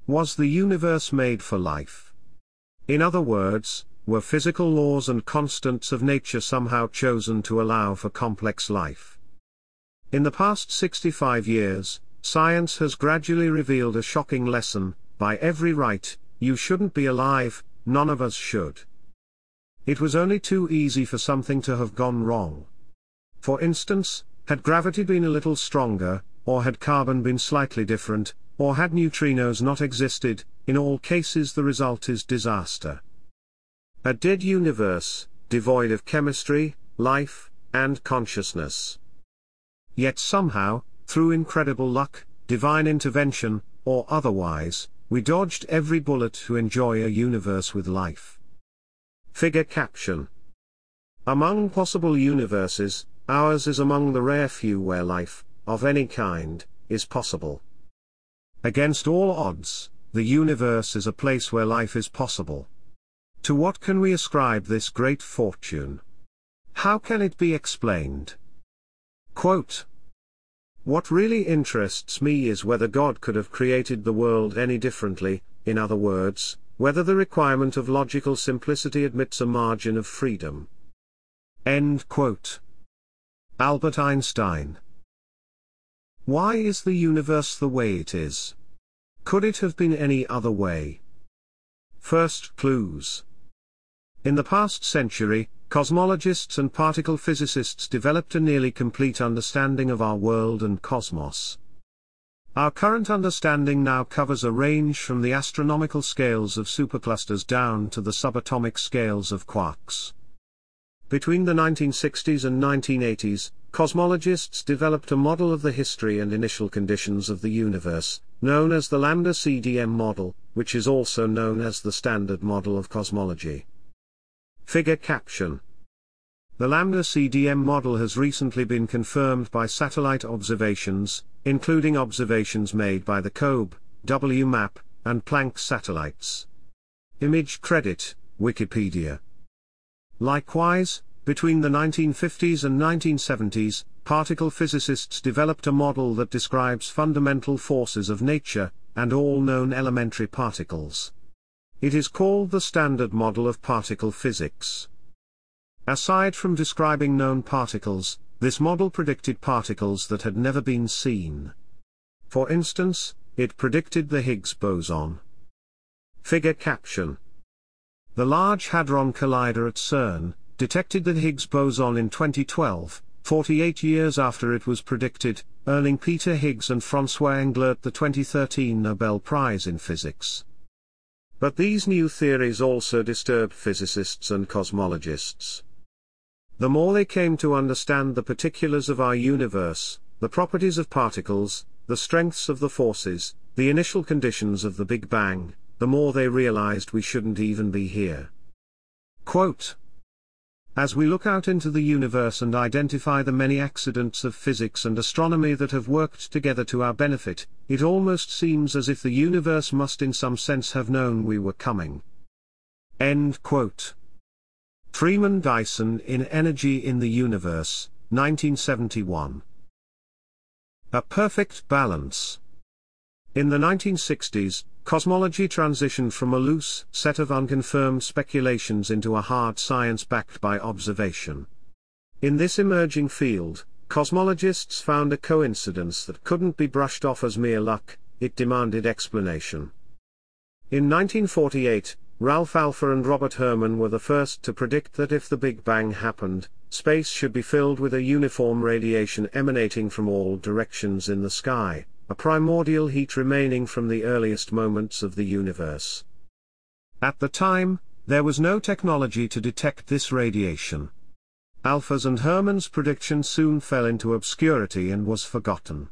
Was the universe made for life? In other words, were physical laws and constants of nature somehow chosen to allow for complex life? In the past 65 years, science has gradually revealed a shocking lesson: by every right, you shouldn't be alive, none of us should. It was only too easy for something to have gone wrong. For instance, had gravity been a little stronger, or had carbon been slightly different, or had neutrinos not existed, in all cases the result is disaster. A dead universe, devoid of chemistry, life, and consciousness. Yet somehow, through incredible luck, divine intervention, or otherwise, we dodged every bullet to enjoy a universe with life. Figure caption. Among possible universes, ours is among the rare few where life, of any kind, is possible. Against all odds, the universe is a place where life is possible. To what can we ascribe this great fortune? How can it be explained? Quote, "What really interests me is whether God could have created the world any differently, in other words, whether the requirement of logical simplicity admits a margin of freedom." End quote. Albert Einstein. Why is the universe the way it is? Could it have been any other way? First clues. In the past century, cosmologists and particle physicists developed a nearly complete understanding of our world and cosmos. Our current understanding now covers a range from the astronomical scales of superclusters down to the subatomic scales of quarks. Between the 1960s and 1980s, cosmologists developed a model of the history and initial conditions of the universe, known as the Lambda-CDM model, which is also known as the Standard Model of Cosmology. Figure caption. The Lambda-CDM model has recently been confirmed by satellite observations, including observations made by the COBE, WMAP, and Planck satellites. Image credit, Wikipedia. Likewise, between the 1950s and 1970s, particle physicists developed a model that describes fundamental forces of nature, and all known elementary particles. It is called the Standard Model of Particle Physics. Aside from describing known particles, this model predicted particles that had never been seen. For instance, it predicted the Higgs boson. Figure caption. The Large Hadron Collider at CERN detected the Higgs boson in 2012, 48 years after it was predicted, earning Peter Higgs and François Englert the 2013 Nobel Prize in Physics. But these new theories also disturbed physicists and cosmologists. The more they came to understand the particulars of our universe, the properties of particles, the strengths of the forces, the initial conditions of the Big Bang, the more they realized we shouldn't even be here. Quote, "As we look out into the universe and identify the many accidents of physics and astronomy that have worked together to our benefit, it almost seems as if the universe must in some sense have known we were coming." End quote. Freeman Dyson in Energy in the Universe, 1971. A perfect balance. In the 1960s, cosmology transitioned from a loose set of unconfirmed speculations into a hard science backed by observation. In this emerging field, cosmologists found a coincidence that couldn't be brushed off as mere luck, it demanded explanation. In 1948, Ralph Alpha and Robert Herman were the first to predict that if the Big Bang happened, space should be filled with a uniform radiation emanating from all directions in the sky, a primordial heat remaining from the earliest moments of the universe. At the time, there was no technology to detect this radiation. Alpha's and Herman's prediction soon fell into obscurity and was forgotten.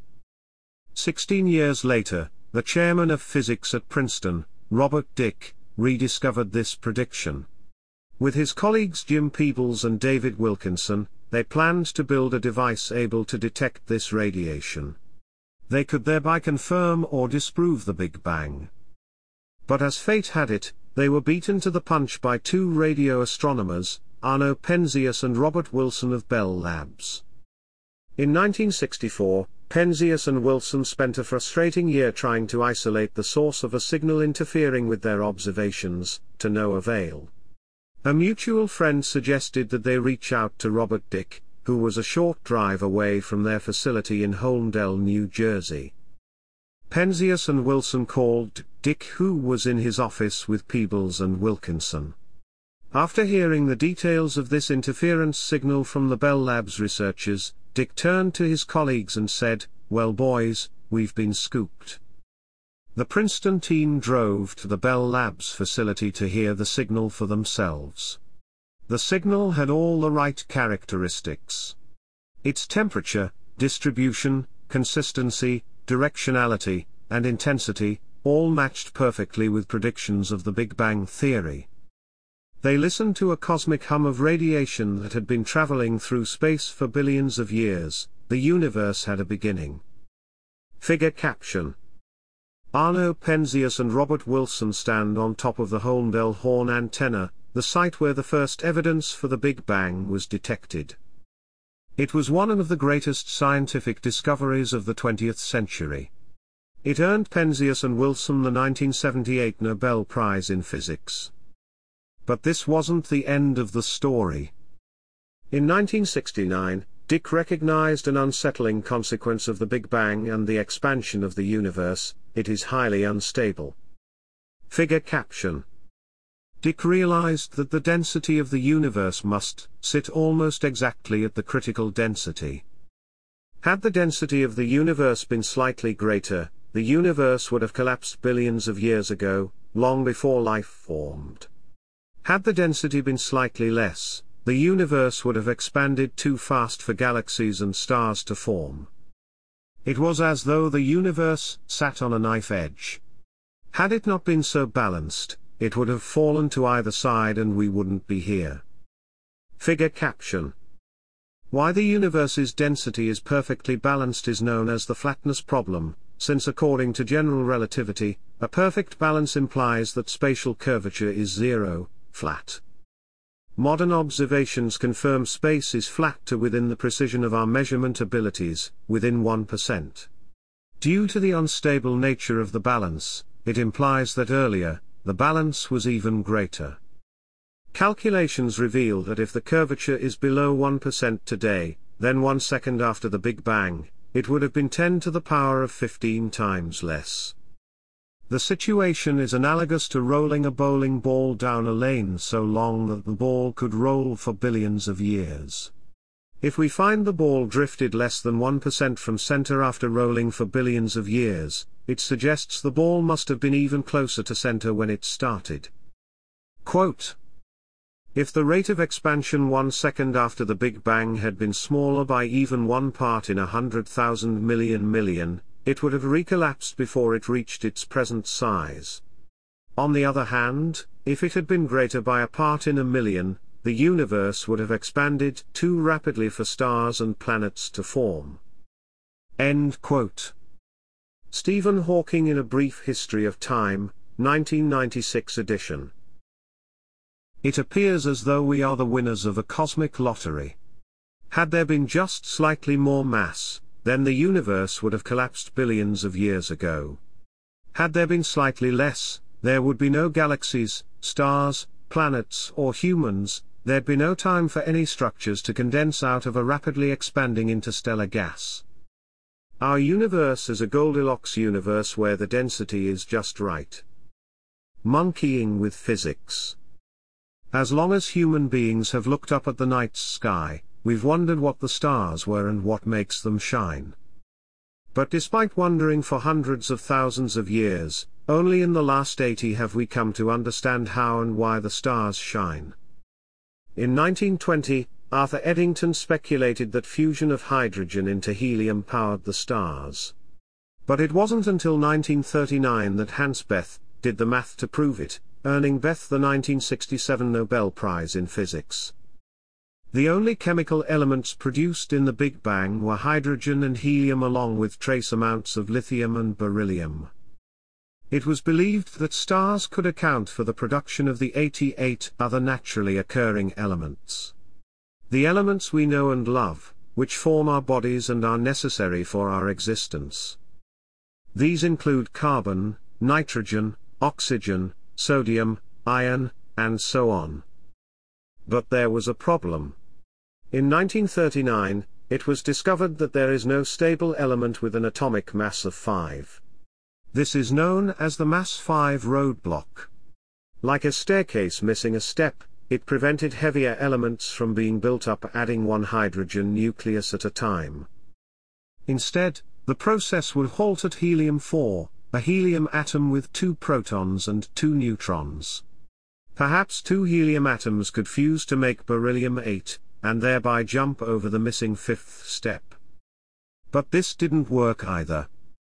16 years later, the chairman of physics at Princeton, Robert Dicke, rediscovered this prediction. With his colleagues Jim Peebles and David Wilkinson, they planned to build a device able to detect this radiation. They could thereby confirm or disprove the Big Bang. But as fate had it, they were beaten to the punch by two radio astronomers, Arno Penzias and Robert Wilson of Bell Labs. In 1964, Penzias and Wilson spent a frustrating year trying to isolate the source of a signal interfering with their observations, to no avail. A mutual friend suggested that they reach out to Robert Dicke, who was a short drive away from their facility in Holmdel, New Jersey. Penzias and Wilson called Dicke, who was in his office with Peebles and Wilkinson. After hearing the details of this interference signal from the Bell Labs researchers, Dicke turned to his colleagues and said, "Well boys, we've been scooped." The Princeton team drove to the Bell Labs facility to hear the signal for themselves. The signal had all the right characteristics. Its temperature, distribution, consistency, directionality, and intensity, all matched perfectly with predictions of the Big Bang theory. They listened to a cosmic hum of radiation that had been traveling through space for billions of years. The universe had a beginning. Figure caption. Arno Penzias and Robert Wilson stand on top of the Holmdel horn antenna, the site where the first evidence for the Big Bang was detected. It was one of the greatest scientific discoveries of the 20th century. It earned Penzias and Wilson the 1978 Nobel Prize in Physics. But this wasn't the end of the story. In 1969, Dicke recognized an unsettling consequence of the Big Bang and the expansion of the universe: it is highly unstable. Figure caption. Dicke realized that the density of the universe must sit almost exactly at the critical density. Had the density of the universe been slightly greater, the universe would have collapsed billions of years ago, long before life formed. Had the density been slightly less, the universe would have expanded too fast for galaxies and stars to form. It was as though the universe sat on a knife edge. Had it not been so balanced, it would have fallen to either side and we wouldn't be here. Figure caption. Why the universe's density is perfectly balanced is known as the flatness problem, since according to general relativity, a perfect balance implies that spatial curvature is zero, flat. Modern observations confirm space is flat to within the precision of our measurement abilities, within 1%. Due to the unstable nature of the balance, it implies that earlier, the balance was even greater. Calculations reveal that if the curvature is below 1% today, then 1 second after the Big Bang, it would have been 10 to the power of 15 times less. The situation is analogous to rolling a bowling ball down a lane so long that the ball could roll for billions of years. If we find the ball drifted less than 1% from center after rolling for billions of years, it suggests the ball must have been even closer to center when it started. Quote, if the rate of expansion 1 second after the Big Bang had been smaller by even 1 part in 100,000 million, it would have recollapsed before it reached its present size. On the other hand, if it had been greater by a part in a million, the universe would have expanded too rapidly for stars and planets to form. End quote. Stephen Hawking in A Brief History of Time, 1996 edition. It appears as though we are the winners of a cosmic lottery. Had there been just slightly more mass, then the universe would have collapsed billions of years ago. Had there been slightly less, there would be no galaxies, stars, planets or humans. There'd be no time for any structures to condense out of a rapidly expanding interstellar gas. Our universe is a Goldilocks universe where the density is just right. Monkeying with physics. As long as human beings have looked up at the night sky, we've wondered what the stars were and what makes them shine. But despite wondering for hundreds of thousands of years, only in the last 80 have we come to understand how and why the stars shine. In 1920, Arthur Eddington speculated that fusion of hydrogen into helium powered the stars. But it wasn't until 1939 that Hans Bethe did the math to prove it, earning Bethe the 1967 Nobel Prize in Physics. The only chemical elements produced in the Big Bang were hydrogen and helium along with trace amounts of lithium and beryllium. It was believed that stars could account for the production of the 88 other naturally occurring elements. The elements we know and love, which form our bodies and are necessary for our existence. These include carbon, nitrogen, oxygen, sodium, iron, and so on. But there was a problem. In 1939, it was discovered that there is no stable element with an atomic mass of 5. This is known as the mass 5 roadblock. Like a staircase missing a step, it prevented heavier elements from being built up, adding one hydrogen nucleus at a time. Instead, the process would halt at helium-4, a helium atom with 2 protons and 2 neutrons. Perhaps 2 helium atoms could fuse to make beryllium-8, and thereby jump over the missing 5th step. But this didn't work either.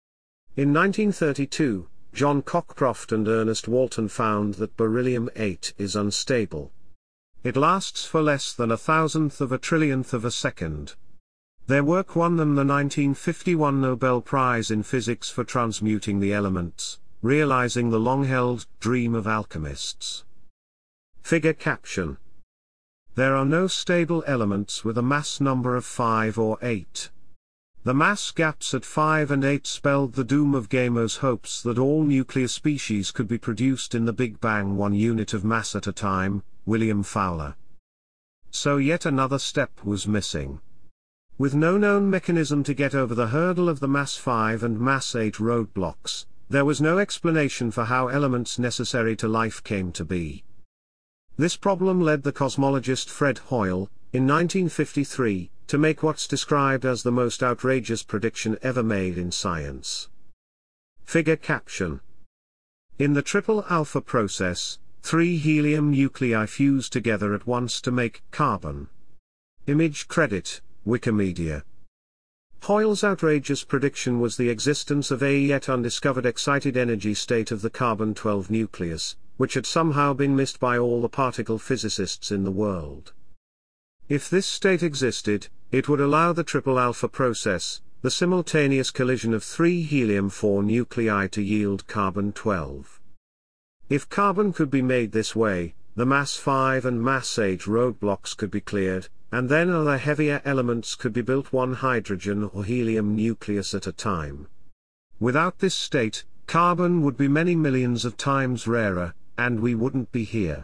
In 1932, John Cockcroft and Ernest Walton found that beryllium-8 is unstable. It lasts for less than 1,000th of a trillionth of a second. Their work won them the 1951 Nobel Prize in Physics for transmuting the elements, realizing the long-held dream of alchemists. Figure caption. There are no stable elements with a mass number of 5 or 8. The mass gaps at 5 and 8 spelled the doom of Gamows' hopes that all nuclear species could be produced in the Big Bang, one unit of mass at a time, William Fowler. So yet another step was missing. With no known mechanism to get over the hurdle of the mass 5 and mass 8 roadblocks, there was no explanation for how elements necessary to life came to be. This problem led the cosmologist Fred Hoyle, in 1953, to make what's described as the most outrageous prediction ever made in science. Figure caption. In the triple alpha process, 3 helium nuclei fuse together at once to make carbon. Image credit, Wikimedia. Hoyle's outrageous prediction was the existence of a yet undiscovered excited energy state of the carbon-12 nucleus, which had somehow been missed by all the particle physicists in the world. If this state existed, it would allow the triple alpha process, the simultaneous collision of 3 helium-4 nuclei, to yield carbon-12. If carbon could be made this way, the mass 5 and mass 8 roadblocks could be cleared, and then other heavier elements could be built, one hydrogen or helium nucleus at a time. Without this state, carbon would be many millions of times rarer, and we wouldn't be here.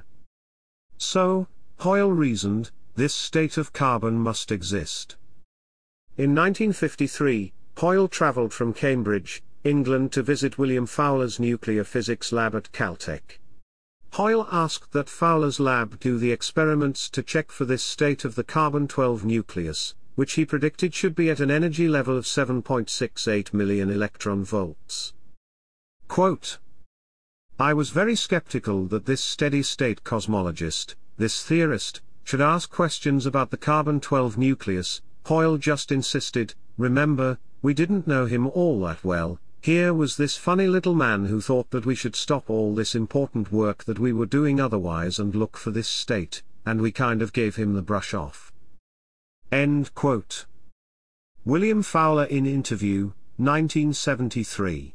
So, Hoyle reasoned, this state of carbon must exist. In 1953, Hoyle traveled from Cambridge, England to visit William Fowler's nuclear physics lab at Caltech. Hoyle asked that Fowler's lab do the experiments to check for this state of the carbon-12 nucleus, which he predicted should be at an energy level of 7.68 million electron volts. Quote, I was very skeptical that this steady-state cosmologist, this theorist, should ask questions about the carbon-12 nucleus. Hoyle just insisted, remember, we didn't know him all that well. Here was this funny little man who thought that we should stop all this important work that we were doing otherwise and look for this state, and we kind of gave him the brush off. End quote. William Fowler in interview, 1973.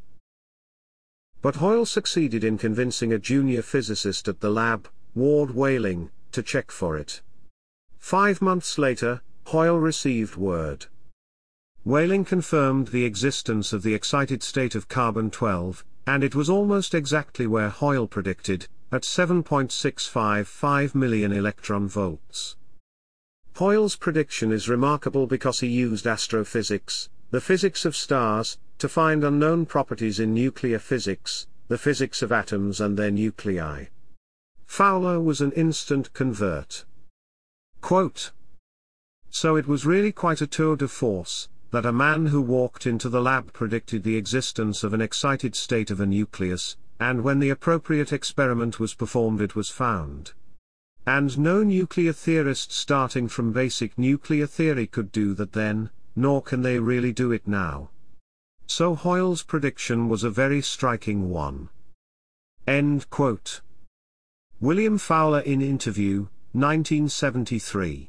But Hoyle succeeded in convincing a junior physicist at the lab, Ward Whaling, to check for it. 5 months later, Hoyle received word. Whaling confirmed the existence of the excited state of carbon-12, and it was almost exactly where Hoyle predicted, at 7.655 million electron volts. Hoyle's prediction is remarkable because he used astrophysics, the physics of stars, to find unknown properties in nuclear physics, the physics of atoms and their nuclei. Fowler was an instant convert. Quote, so it was really quite a tour de force, that a man who walked into the lab predicted the existence of an excited state of a nucleus, and when the appropriate experiment was performed it was found. And no nuclear theorist starting from basic nuclear theory could do that then, nor can they really do it now. So Hoyle's prediction was a very striking one. End quote. William Fowler in interview, 1973.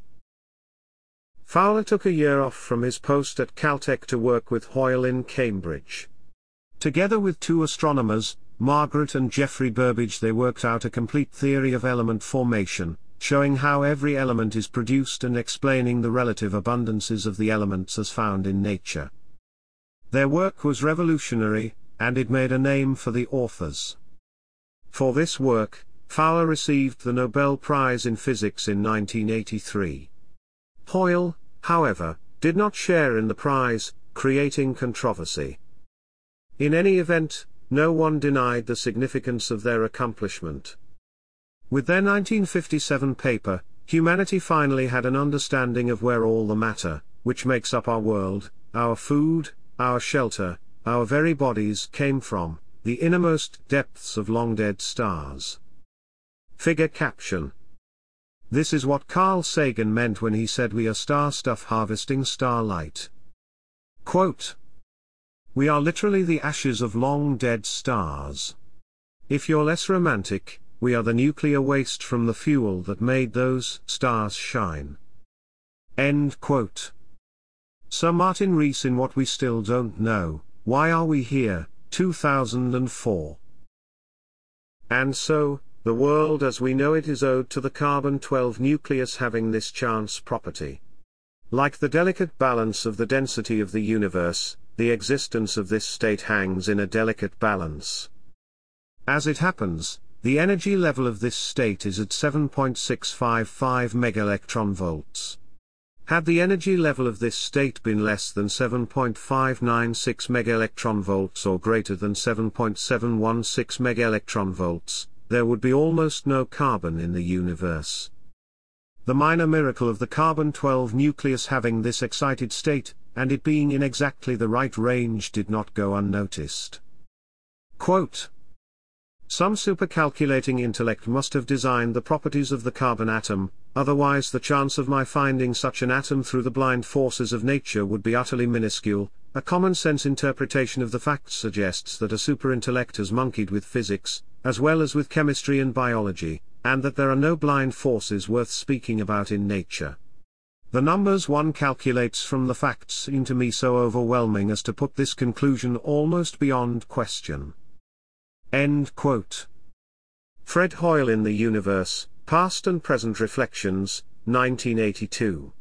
Fowler took a year off from his post at Caltech to work with Hoyle in Cambridge. Together with 2 astronomers, Margaret and Geoffrey Burbidge, they worked out a complete theory of element formation, showing how every element is produced and explaining the relative abundances of the elements as found in nature. Their work was revolutionary, and it made a name for the authors. For this work, Fowler received the Nobel Prize in Physics in 1983. Hoyle, however, did not share in the prize, creating controversy. In any event, no one denied the significance of their accomplishment. With their 1957 paper, humanity finally had an understanding of where all the matter, which makes up our world, our food, our shelter, our very bodies came from, the innermost depths of long-dead stars. Figure caption. This is what Carl Sagan meant when he said we are star stuff harvesting starlight. Quote. We are literally the ashes of long-dead stars. If you're less romantic, we are the nuclear waste from the fuel that made those stars shine. End quote. Sir Martin Rees in What We Still Don't Know, Why Are We Here, 2004. And so, the world as we know it is owed to the carbon-12 nucleus having this chance property. Like the delicate balance of the density of the universe, the existence of this state hangs in a delicate balance. As it happens, the energy level of this state is at 7.655 megaelectronvolts. Had the energy level of this state been less than 7.596 megaelectronvolts or greater than 7.716 megaelectronvolts, there would be almost no carbon in the universe. The minor miracle of the carbon-12 nucleus having this excited state, and it being in exactly the right range, did not go unnoticed. Quote. Some supercalculating intellect must have designed the properties of the carbon atom, otherwise the chance of my finding such an atom through the blind forces of nature would be utterly minuscule. A common-sense interpretation of the facts suggests that a superintellect has monkeyed with physics, as well as with chemistry and biology, and that there are no blind forces worth speaking about in nature. The numbers one calculates from the facts seem to me so overwhelming as to put this conclusion almost beyond question. End quote. Fred Hoyle in The Universe, Past and Present Reflections, 1982.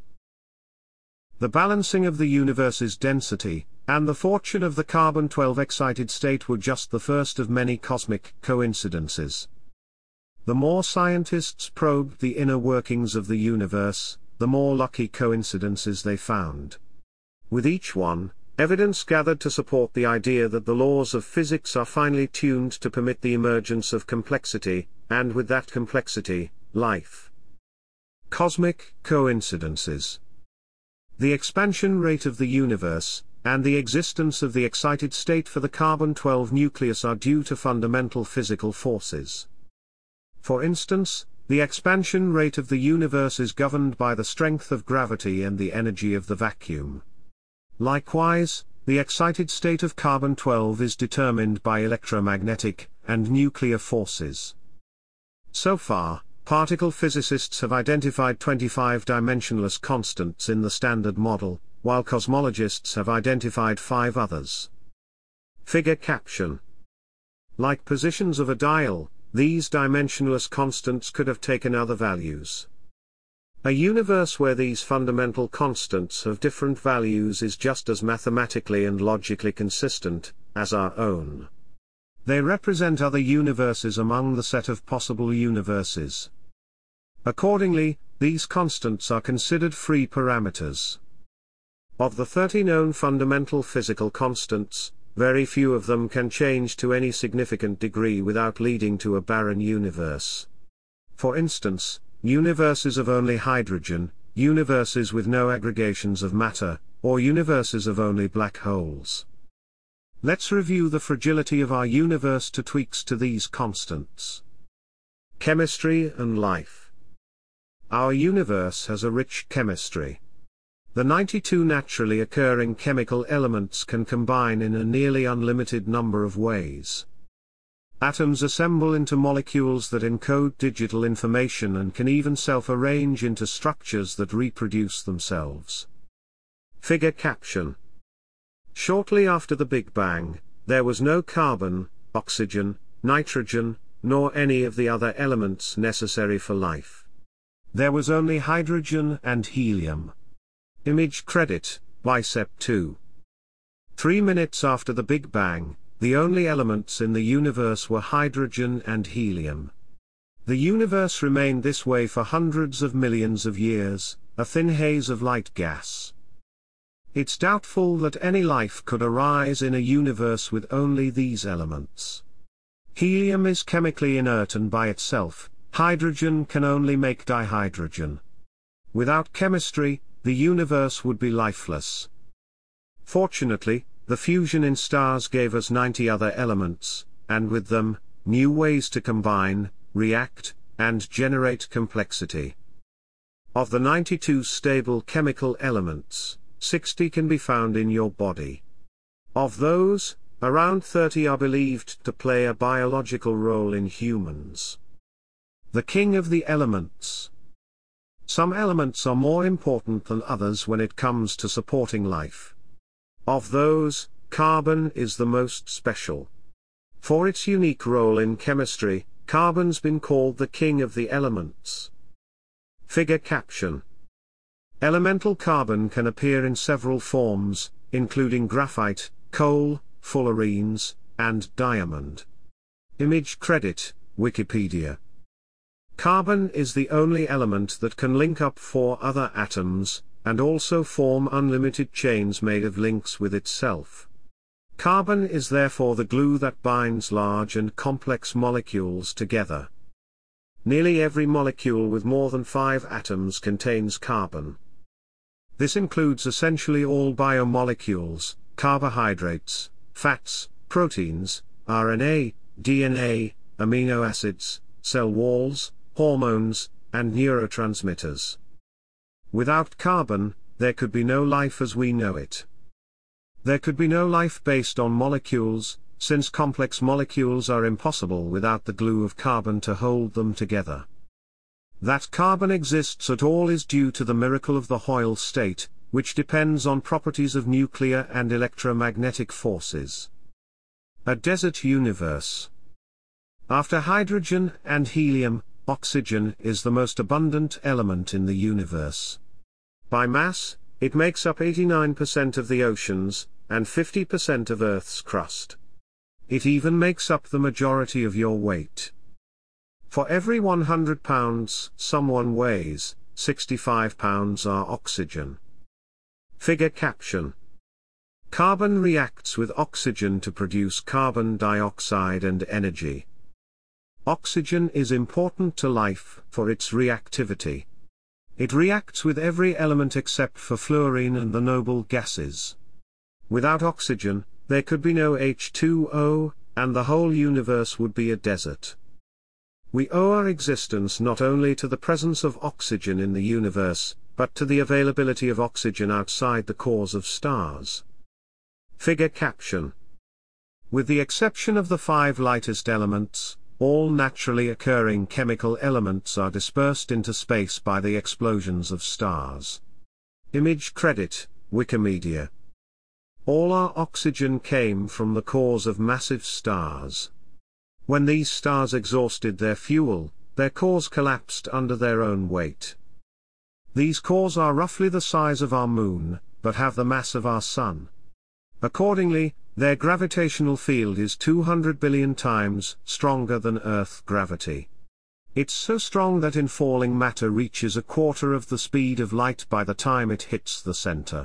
The balancing of the universe's density, and the fortune of the carbon-12 excited state were just the first of many cosmic coincidences. The more scientists probed the inner workings of the universe, the more lucky coincidences they found. With each one, evidence gathered to support the idea that the laws of physics are finely tuned to permit the emergence of complexity, and with that complexity, life. Cosmic coincidences. The expansion rate of the universe, and the existence of the excited state for the carbon-12 nucleus are due to fundamental physical forces. For instance, the expansion rate of the universe is governed by the strength of gravity and the energy of the vacuum. Likewise, the excited state of carbon-12 is determined by electromagnetic and nuclear forces. So far, particle physicists have identified 25 dimensionless constants in the Standard Model, while cosmologists have identified 5 others. Figure caption. Like positions of a dial, these dimensionless constants could have taken other values. A universe where these fundamental constants have different values is just as mathematically and logically consistent as our own. They represent other universes among the set of possible universes. Accordingly, these constants are considered free parameters. Of the 30 known fundamental physical constants, very few of them can change to any significant degree without leading to a barren universe. For instance, universes of only hydrogen, universes with no aggregations of matter, or universes of only black holes. Let's review the fragility of our universe to tweaks to these constants. Chemistry and life. Our universe has a rich chemistry. The 92 naturally occurring chemical elements can combine in a nearly unlimited number of ways. Atoms assemble into molecules that encode digital information and can even self-arrange into structures that reproduce themselves. Figure caption. Shortly after the Big Bang, there was no carbon, oxygen, nitrogen, nor any of the other elements necessary for life. There was only hydrogen and helium. Image credit, Bicep 2. 3 minutes after the Big Bang, the only elements in the universe were hydrogen and helium. The universe remained this way for hundreds of millions of years, a thin haze of light gas. It's doubtful that any life could arise in a universe with only these elements. Helium is chemically inert and by itself, hydrogen can only make dihydrogen. Without chemistry, the universe would be lifeless. Fortunately, the fusion in stars gave us 90 other elements, and with them, new ways to combine, react, and generate complexity. Of the 92 stable chemical elements, 60 can be found in your body. Of those, around 30 are believed to play a biological role in humans. The king of the elements. Some elements are more important than others when it comes to supporting life. Of those, carbon is the most special. For its unique role in chemistry, carbon's been called the king of the elements. Figure caption. Elemental carbon can appear in several forms, including graphite, coal, fullerenes, and diamond. Image credit, Wikipedia. Carbon is the only element that can link up 4 other atoms, and also form unlimited chains made of links with itself. Carbon is therefore the glue that binds large and complex molecules together. Nearly every molecule with more than 5 atoms contains carbon. This includes essentially all biomolecules, carbohydrates, fats, proteins, RNA, DNA, amino acids, cell walls, hormones, and neurotransmitters. Without carbon, there could be no life as we know it. There could be no life based on molecules, since complex molecules are impossible without the glue of carbon to hold them together. That carbon exists at all is due to the miracle of the Hoyle state, which depends on properties of nuclear and electromagnetic forces. A desert universe. After hydrogen and helium, oxygen is the most abundant element in the universe. By mass, it makes up 89% of the oceans, and 50% of Earth's crust. It even makes up the majority of your weight. For every 100 pounds someone weighs, 65 pounds are oxygen. Figure caption. Carbon reacts with oxygen to produce carbon dioxide and energy. Oxygen is important to life for its reactivity. It reacts with every element except for fluorine and the noble gases. Without oxygen, there could be no H2O, and the whole universe would be a desert. We owe our existence not only to the presence of oxygen in the universe, but to the availability of oxygen outside the cores of stars. Figure caption. With the exception of the 5 lightest elements, all naturally occurring chemical elements are dispersed into space by the explosions of stars. Image credit, Wikimedia. All our oxygen came from the cores of massive stars. When these stars exhausted their fuel, their cores collapsed under their own weight. These cores are roughly the size of our moon, but have the mass of our sun. Accordingly, their gravitational field is 200 billion times stronger than Earth gravity. It's so strong that in falling matter reaches a quarter of the speed of light by the time it hits the center.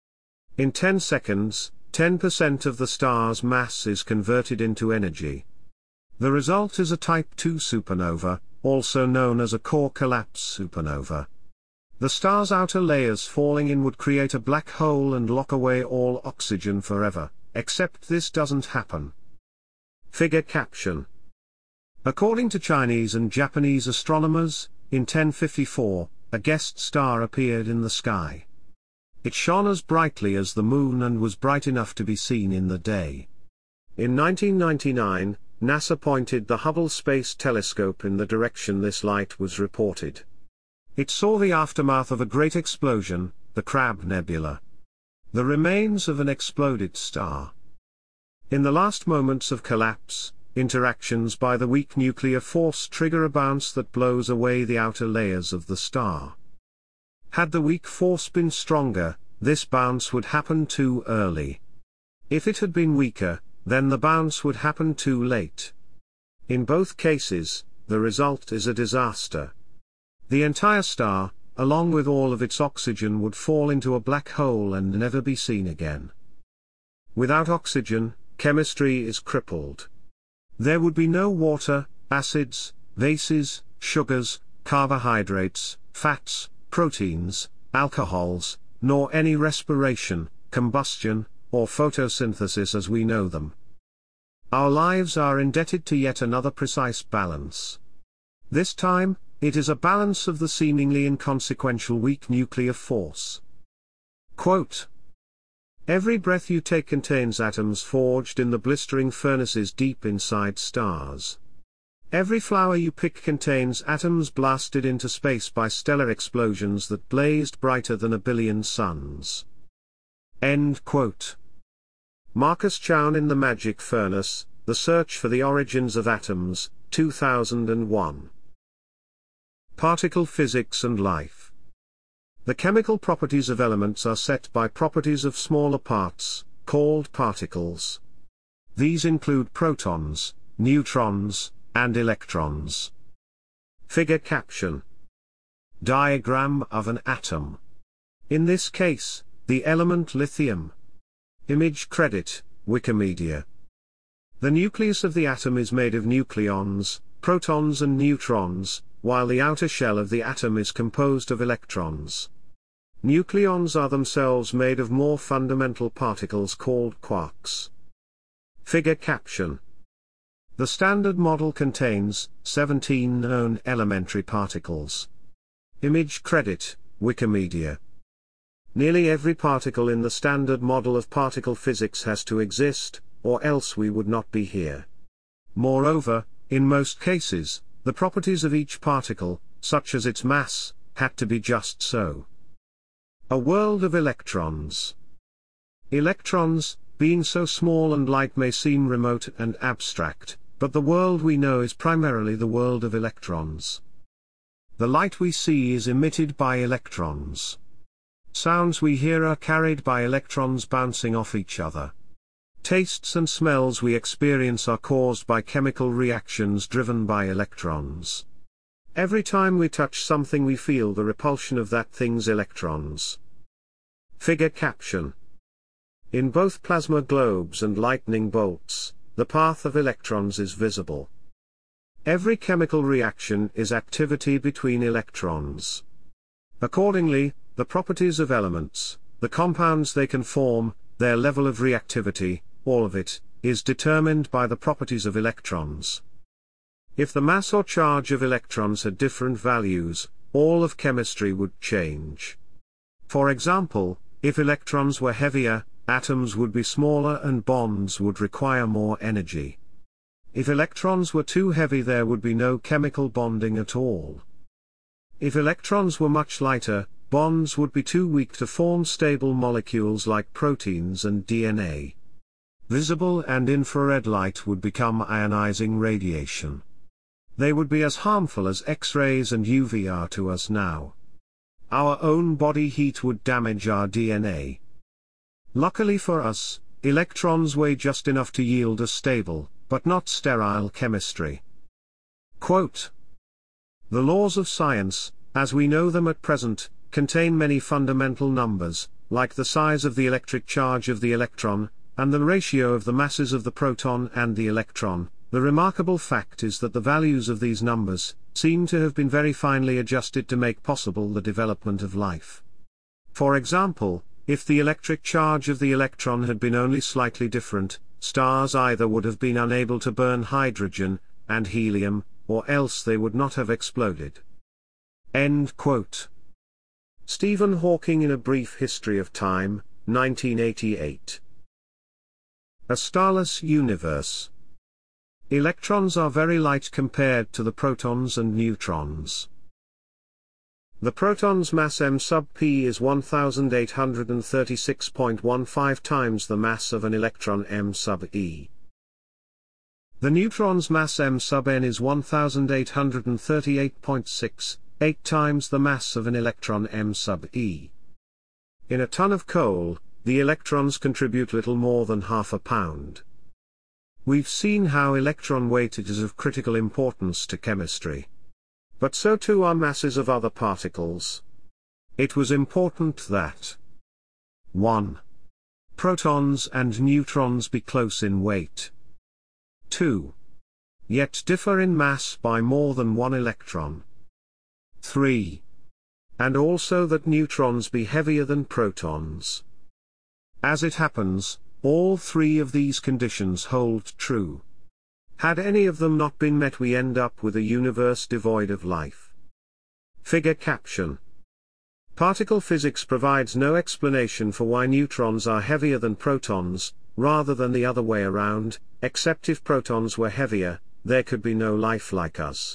In 10 seconds, 10% of the star's mass is converted into energy. The result is a Type II supernova, also known as a core collapse supernova. The star's outer layers falling in would create a black hole and lock away all oxygen forever, except this doesn't happen. Figure caption. According to Chinese and Japanese astronomers, in 1054, a guest star appeared in the sky. It shone as brightly as the moon and was bright enough to be seen in the day. In 1999, NASA pointed the Hubble Space Telescope in the direction this light was reported. It saw the aftermath of a great explosion, the Crab Nebula. The remains of an exploded star. In the last moments of collapse, interactions by the weak nuclear force trigger a bounce that blows away the outer layers of the star. Had the weak force been stronger, this bounce would happen too early. If it had been weaker, then the bounce would happen too late. In both cases, the result is a disaster. The entire star, along with all of its oxygen, would fall into a black hole and never be seen again. Without oxygen, chemistry is crippled. There would be no water, acids, bases, sugars, carbohydrates, fats, proteins, alcohols, nor any respiration, combustion, or photosynthesis as we know them. Our lives are indebted to yet another precise balance. This time, it is a balance of the seemingly inconsequential weak nuclear force. Quote, "Every breath you take contains atoms forged in the blistering furnaces deep inside stars. Every flower you pick contains atoms blasted into space by stellar explosions that blazed brighter than 1 billion suns." End quote. Marcus Chown in The Magic Furnace, The Search for the Origins of Atoms, 2001. Particle physics and life. The chemical properties of elements are set by properties of smaller parts, called particles. These include protons, neutrons, and electrons. Figure caption. Diagram of an atom. In this case, the element lithium. Image credit, Wikimedia. The nucleus of the atom is made of nucleons, protons and neutrons, while the outer shell of the atom is composed of electrons. Nucleons are themselves made of more fundamental particles called quarks. Figure caption. The Standard Model contains 17 known elementary particles. Image credit, Wikimedia. Nearly every particle in the Standard Model of particle physics has to exist, or else we would not be here. Moreover, in most cases, the properties of each particle, such as its mass, had to be just so. A world of electrons. Electrons, being so small and light, may seem remote and abstract, but the world we know is primarily the world of electrons. The light we see is emitted by electrons. Sounds we hear are carried by electrons bouncing off each other. Tastes and smells we experience are caused by chemical reactions driven by electrons. Every time we touch something we feel the repulsion of that thing's electrons. Figure caption. In both plasma globes and lightning bolts, the path of electrons is visible. Every chemical reaction is activity between electrons. Accordingly, the properties of elements, the compounds they can form, their level of reactivity, all of it, is determined by the properties of electrons. If the mass or charge of electrons had different values, all of chemistry would change. For example, if electrons were heavier, atoms would be smaller and bonds would require more energy. If electrons were too heavy, there would be no chemical bonding at all. If electrons were much lighter, bonds would be too weak to form stable molecules like proteins and DNA. Visible and infrared light would become ionizing radiation. They would be as harmful as X-rays and UV are to us now. Our own body heat would damage our DNA. Luckily for us, electrons weigh just enough to yield a stable, but not sterile chemistry. Quote, "The laws of science, as we know them at present, contain many fundamental numbers, like the size of the electric charge of the electron, and the ratio of the masses of the proton and the electron. The remarkable fact is that the values of these numbers seem to have been very finely adjusted to make possible the development of life. For example, if the electric charge of the electron had been only slightly different, stars either would have been unable to burn hydrogen and helium, or else they would not have exploded." End quote. Stephen Hawking in A Brief History of Time, 1988. A starless universe. Electrons are very light compared to the protons and neutrons. The proton's mass m sub p is 1836.15 times the mass of an electron m sub e. The neutron's mass m sub n is 1838.68 times the mass of an electron m sub e. In a ton of coal, the electrons contribute little more than half a pound. We've seen how electron weight is of critical importance to chemistry. But so too are masses of other particles. It was important that 1. Protons and neutrons be close in weight. 2. Yet differ in mass by more than one electron. 3. And also that neutrons be heavier than protons. As it happens, all three of these conditions hold true. Had any of them not been met, we end up with a universe devoid of life. Figure caption. Particle physics provides no explanation for why neutrons are heavier than protons, rather than the other way around, except if protons were heavier, there could be no life like us.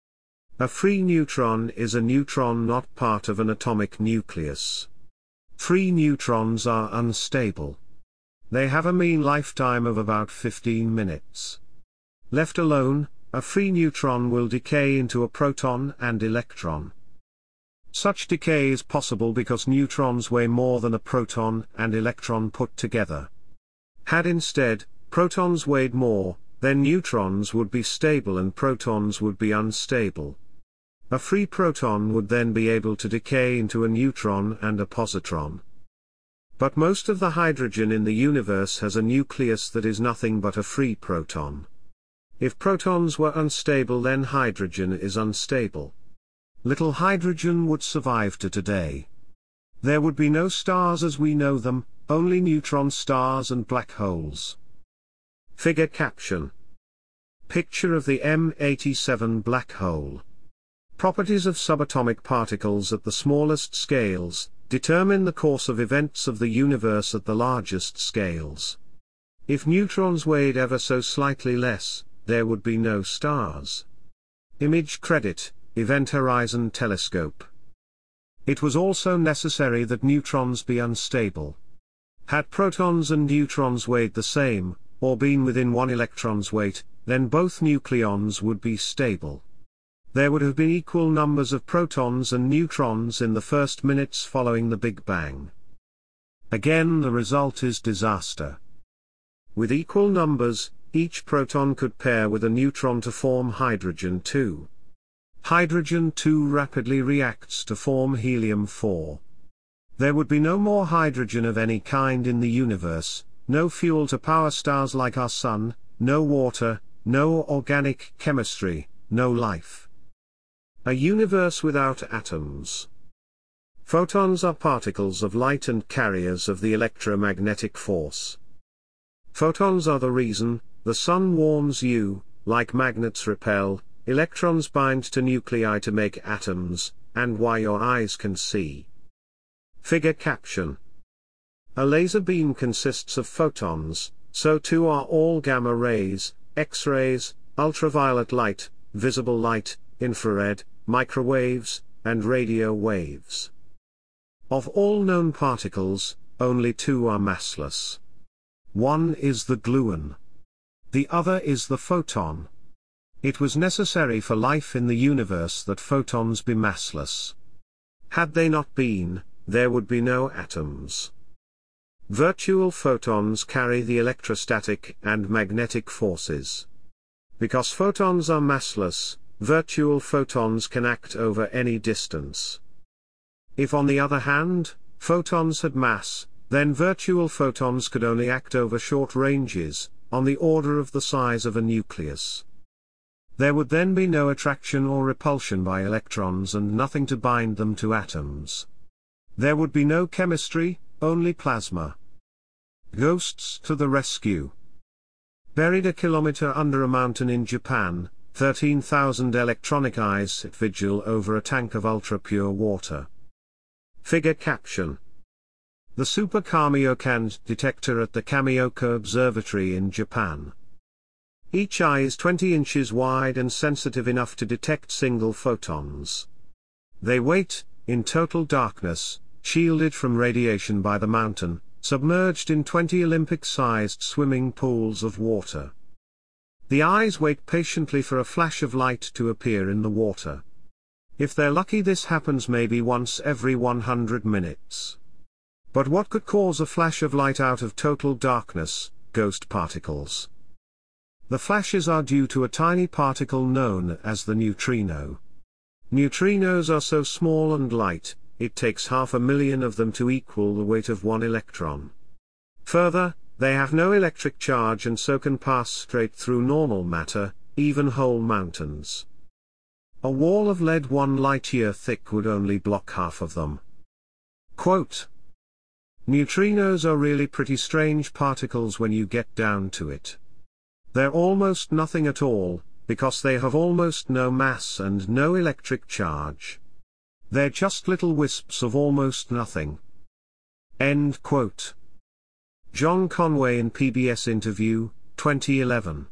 A free neutron is a neutron not part of an atomic nucleus. Free neutrons are unstable. They have a mean lifetime of about 15 minutes. Left alone, a free neutron will decay into a proton and electron. Such decay is possible because neutrons weigh more than a proton and electron put together. Had instead, protons weighed more, then neutrons would be stable and protons would be unstable. A free proton would then be able to decay into a neutron and a positron. But most of the hydrogen in the universe has a nucleus that is nothing but a free proton. If protons were unstable, then hydrogen is unstable. Little hydrogen would survive to today. There would be no stars as we know them, only neutron stars and black holes. Figure caption. Picture of the M87 black hole. Properties of subatomic particles at the smallest scales determine the course of events of the universe at the largest scales. If neutrons weighed ever so slightly less, there would be no stars. Image credit, Event Horizon Telescope. It was also necessary that neutrons be unstable. Had protons and neutrons weighed the same, or been within one electron's weight, then both nucleons would be stable. There would have been equal numbers of protons and neutrons in the first minutes following the Big Bang. Again, the result is disaster. With equal numbers, each proton could pair with a neutron to form hydrogen-2. Hydrogen-2 rapidly reacts to form helium-4. There would be no more hydrogen of any kind in the universe, no fuel to power stars like our Sun, no water, no organic chemistry, no life. A universe without atoms. Photons are particles of light and carriers of the electromagnetic force. Photons are the reason the Sun warms you, like magnets repel, electrons bind to nuclei to make atoms, and why your eyes can see. Figure caption. A laser beam consists of photons, so too are all gamma rays, X-rays, ultraviolet light, visible light, infrared, microwaves, and radio waves. Of all known particles, only two are massless. One is the gluon. The other is the photon. It was necessary for life in the universe that photons be massless. Had they not been, there would be no atoms. Virtual photons carry the electrostatic and magnetic forces. Because photons are massless, virtual photons can act over any distance. If on the other hand, photons had mass, then virtual photons could only act over short ranges, on the order of the size of a nucleus. There would then be no attraction or repulsion by electrons and nothing to bind them to atoms. There would be no chemistry, only plasma. Ghosts to the rescue. Buried a kilometer under a mountain in Japan, 13,000 electronic eyes sit vigil over a tank of ultra-pure water. Figure caption. The Super Kamiokande detector at the Kamioka Observatory in Japan. Each eye is 20 inches wide and sensitive enough to detect single photons. They wait, in total darkness, shielded from radiation by the mountain, submerged in 20 Olympic-sized swimming pools of water. The eyes wait patiently for a flash of light to appear in the water. If they're lucky, this happens maybe once every 100 minutes. But what could cause a flash of light out of total darkness? Ghost particles. The flashes are due to a tiny particle known as the neutrino. Neutrinos are so small and light, it takes 500,000 of them to equal the weight of one electron. Further, they have no electric charge and so can pass straight through normal matter, even whole mountains. A wall of lead 1 light-year thick would only block half of them. Quote, neutrinos are really pretty strange particles when you get down to it. They're almost nothing at all, because they have almost no mass and no electric charge. They're just little wisps of almost nothing. End quote. John Conway in PBS interview, 2011.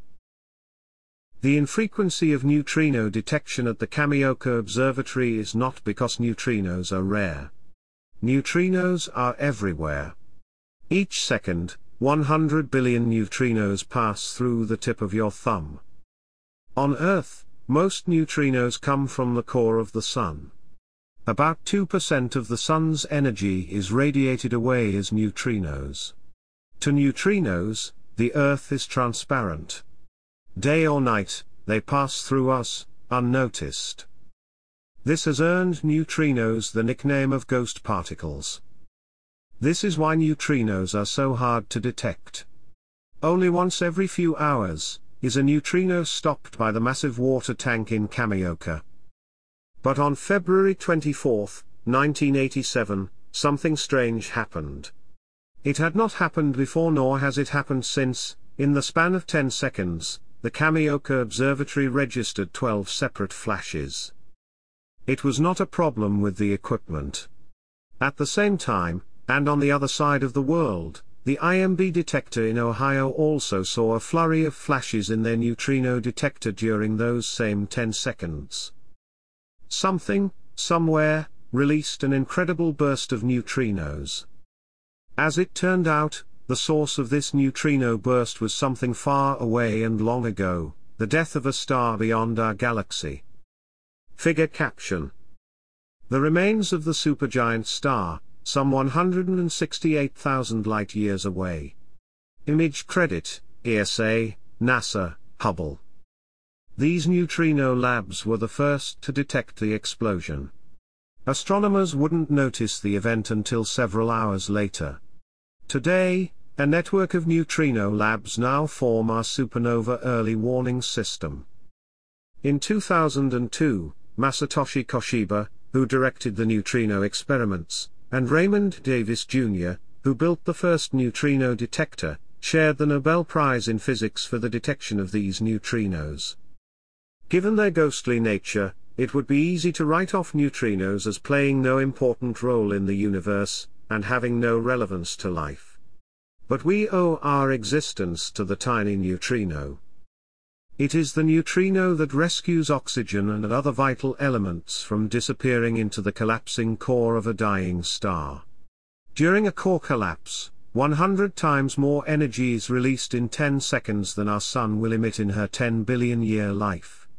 The infrequency of neutrino detection at the Kamioka Observatory is not because neutrinos are rare. Neutrinos are everywhere. Each second, 100 billion neutrinos pass through the tip of your thumb. On Earth, most neutrinos come from the core of the Sun. About 2% of the Sun's energy is radiated away as neutrinos. To neutrinos, the Earth is transparent. Day or night, they pass through us, unnoticed. This has earned neutrinos the nickname of ghost particles. This is why neutrinos are so hard to detect. Only once every few hours is a neutrino stopped by the massive water tank in Kamioka. But on February 24, 1987, something strange happened. It had not happened before, nor has it happened since. In the span of 10 seconds, the Kamioka Observatory registered 12 separate flashes. It was not a problem with the equipment. At the same time, and on the other side of the world, the IMB detector in Ohio also saw a flurry of flashes in their neutrino detector during those same 10 seconds. Something, somewhere, released an incredible burst of neutrinos. As it turned out, the source of this neutrino burst was something far away and long ago, the death of a star beyond our galaxy. Figure caption. The remains of the supergiant star, some 168,000 light-years away. Image credit, ESA, NASA, Hubble. These neutrino labs were the first to detect the explosion. Astronomers wouldn't notice the event until several hours later. Today, a network of neutrino labs now form our supernova early warning system. In 2002, Masatoshi Koshiba, who directed the neutrino experiments, and Raymond Davis Jr., who built the first neutrino detector, shared the Nobel Prize in Physics for the detection of these neutrinos. Given their ghostly nature, it would be easy to write off neutrinos as playing no important role in the universe, and having no relevance to life. But we owe our existence to the tiny neutrino. It is the neutrino that rescues oxygen and other vital elements from disappearing into the collapsing core of a dying star. During a core collapse, 100 times more energy is released in 10 seconds than our Sun will emit in her 10 billion-year life.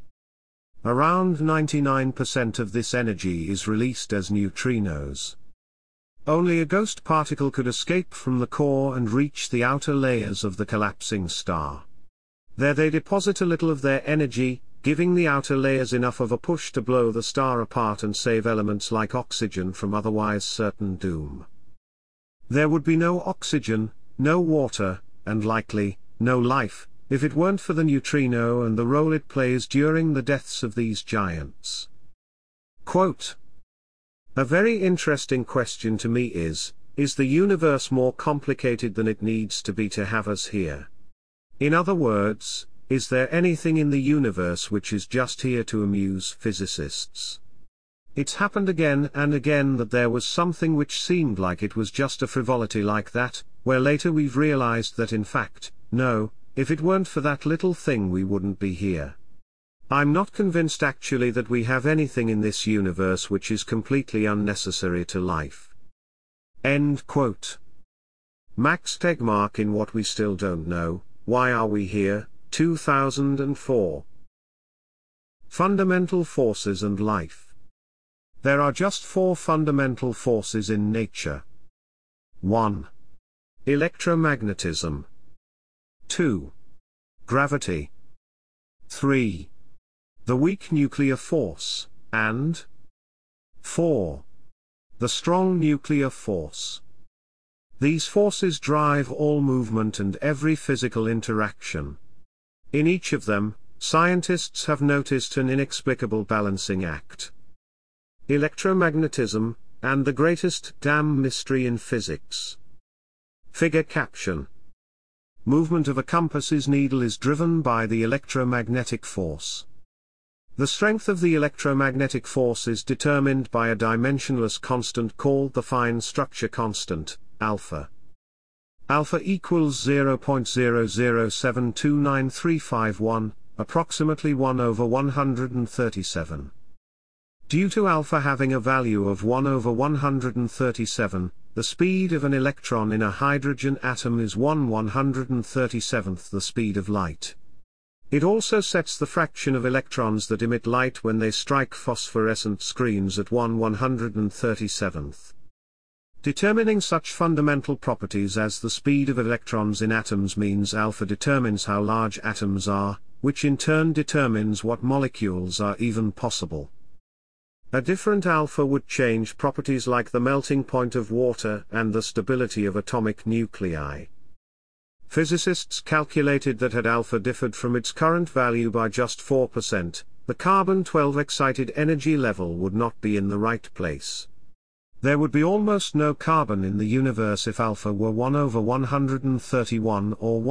Around 99% of this energy is released as neutrinos. Only a ghost particle could escape from the core and reach the outer layers of the collapsing star. There they deposit a little of their energy, giving the outer layers enough of a push to blow the star apart and save elements like oxygen from otherwise certain doom. There would be no oxygen, no water, and likely, no life, if it weren't for the neutrino and the role it plays during the deaths of these giants. Quote, a very interesting question to me is the universe more complicated than it needs to be to have us here? In other words, is there anything in the universe which is just here to amuse physicists? It's happened again and again that there was something which seemed like it was just a frivolity like that, where later we've realized that in fact, no, if it weren't for that little thing we wouldn't be here. I'm not convinced actually that we have anything in this universe which is completely unnecessary to life. End quote. Max Tegmark in What We Still Don't Know, Why Are We Here? 2004. Fundamental forces and life. There are just 4 fundamental forces in nature. 1. Electromagnetism. 2. Gravity. 3. The weak nuclear force, and 4. The strong nuclear force. These forces drive all movement and every physical interaction. In each of them, scientists have noticed an inexplicable balancing act. Electromagnetism, and the greatest damn mystery in physics. Figure caption. Movement of a compass's needle is driven by the electromagnetic force. The strength of the electromagnetic force is determined by a dimensionless constant called the fine structure constant, alpha. Alpha equals 0.00729351, approximately 1/137. Due to alpha having a value of 1/137, the speed of an electron in a hydrogen atom is 1/137th the speed of light. It also sets the fraction of electrons that emit light when they strike phosphorescent screens at 1/137th. Determining such fundamental properties as the speed of electrons in atoms means alpha determines how large atoms are, which in turn determines what molecules are even possible. A different alpha would change properties like the melting point of water and the stability of atomic nuclei. Physicists calculated that had alpha differed from its current value by just 4%, the carbon-12 excited energy level would not be in the right place. There would be almost no carbon in the universe if alpha were 1/131 or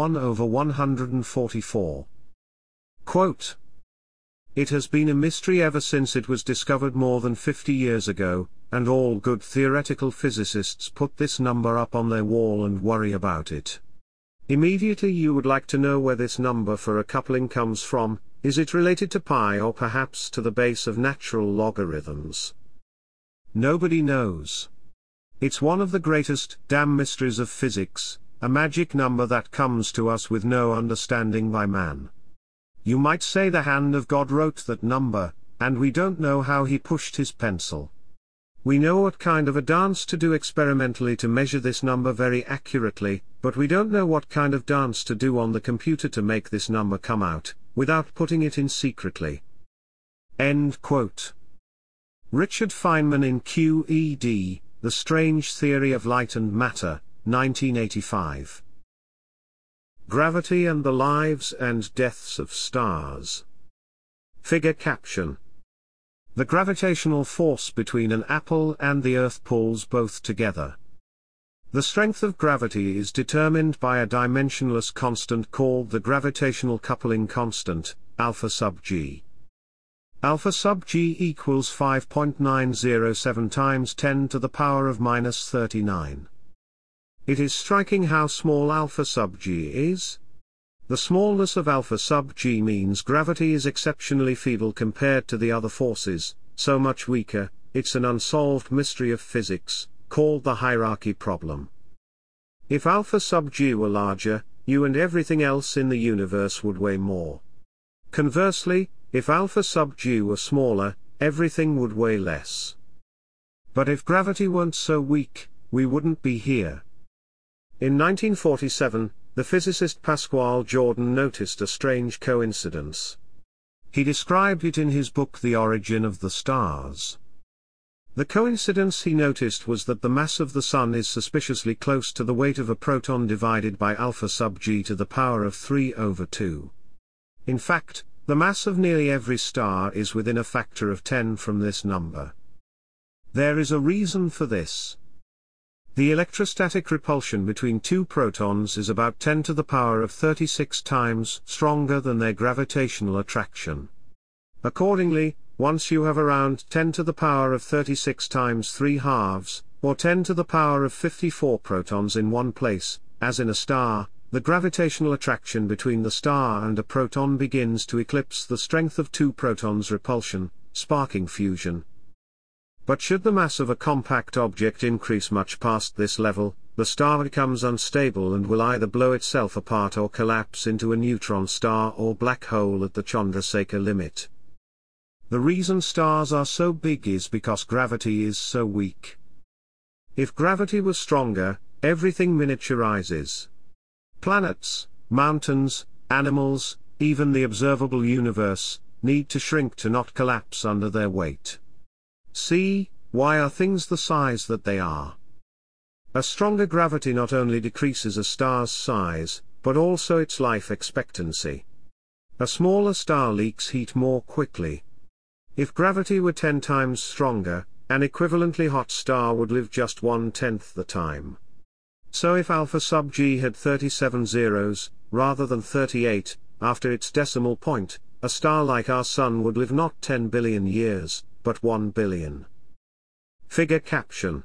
1/144. Quote, "It has been a mystery ever since it was discovered more than 50 years ago, and all good theoretical physicists put this number up on their wall and worry about it. Immediately you would like to know where this number for a coupling comes from. Is it related to pi or perhaps to the base of natural logarithms? Nobody knows. It's one of the greatest damn mysteries of physics, a magic number that comes to us with no understanding by man. You might say the hand of God wrote that number, and we don't know how he pushed his pencil. We know what kind of a dance to do experimentally to measure this number very accurately, but we don't know what kind of dance to do on the computer to make this number come out, without putting it in secretly." End quote. Richard Feynman in QED, The Strange Theory of Light and Matter, 1985. Gravity and the Lives and Deaths of Stars. Figure caption. The gravitational force between an apple and the Earth pulls both together. The strength of gravity is determined by a dimensionless constant called the gravitational coupling constant, alpha sub g. Alpha sub g equals 5.907 times 10 to the power of minus 39. It is striking how small alpha sub g is. The smallness of alpha sub g means gravity is exceptionally feeble compared to the other forces, so much weaker. It's an unsolved mystery of physics, called the hierarchy problem. If alpha sub g were larger, you and everything else in the universe would weigh more. Conversely, if alpha sub g were smaller, everything would weigh less. But if gravity weren't so weak, we wouldn't be here. In 1947, the physicist Pascual Jordan noticed a strange coincidence. He described it in his book The Origin of the Stars. The coincidence he noticed was that the mass of the Sun is suspiciously close to the weight of a proton divided by alpha sub g to the power of 3/2. In fact, the mass of nearly every star is within a factor of 10 from this number. There is a reason for this. The electrostatic repulsion between two protons is about 10 to the power of 36 times stronger than their gravitational attraction. Accordingly, once you have around 10 to the power of 36 times 3/2, or 10 to the power of 54 protons in one place, as in a star, the gravitational attraction between the star and a proton begins to eclipse the strength of two protons' repulsion, sparking fusion. But should the mass of a compact object increase much past this level, the star becomes unstable and will either blow itself apart or collapse into a neutron star or black hole at the Chandrasekhar limit. The reason stars are so big is because gravity is so weak. If gravity was stronger, everything miniaturizes. Planets, mountains, animals, even the observable universe, need to shrink to not collapse under their weight. See, why are things the size that they are? A stronger gravity not only decreases a star's size, but also its life expectancy. A smaller star leaks heat more quickly. If gravity were 10 times stronger, an equivalently hot star would live just 1/10 the time. So if alpha sub G had 37 zeros, rather than 38, after its decimal point, a star like our Sun would live not 10 billion years, but 1 billion. Figure caption.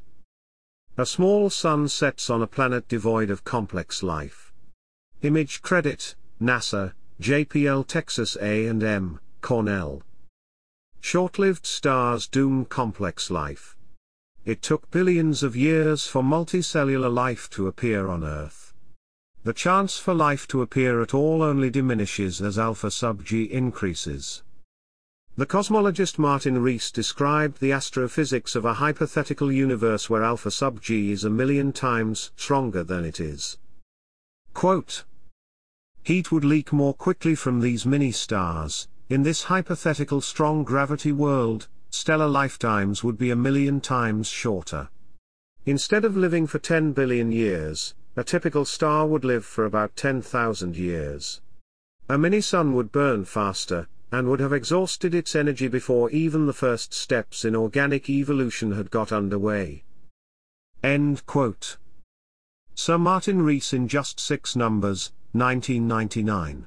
A small sun sets on a planet devoid of complex life. Image credit, NASA, JPL Texas A&M, Cornell. Short-lived stars doom complex life. It took billions of years for multicellular life to appear on Earth. The chance for life to appear at all only diminishes as alpha sub G increases. The cosmologist Martin Rees described the astrophysics of a hypothetical universe where alpha sub G is 1,000,000 times stronger than it is. Quote, "Heat would leak more quickly from these mini-stars. In this hypothetical strong gravity world, stellar lifetimes would be 1,000,000 times shorter. Instead of living for 10 billion years, a typical star would live for about 10,000 years. A mini-sun would burn faster, and would have exhausted its energy before even the first steps in organic evolution had got underway." End quote. Sir Martin Rees in Just Six Numbers, 1999.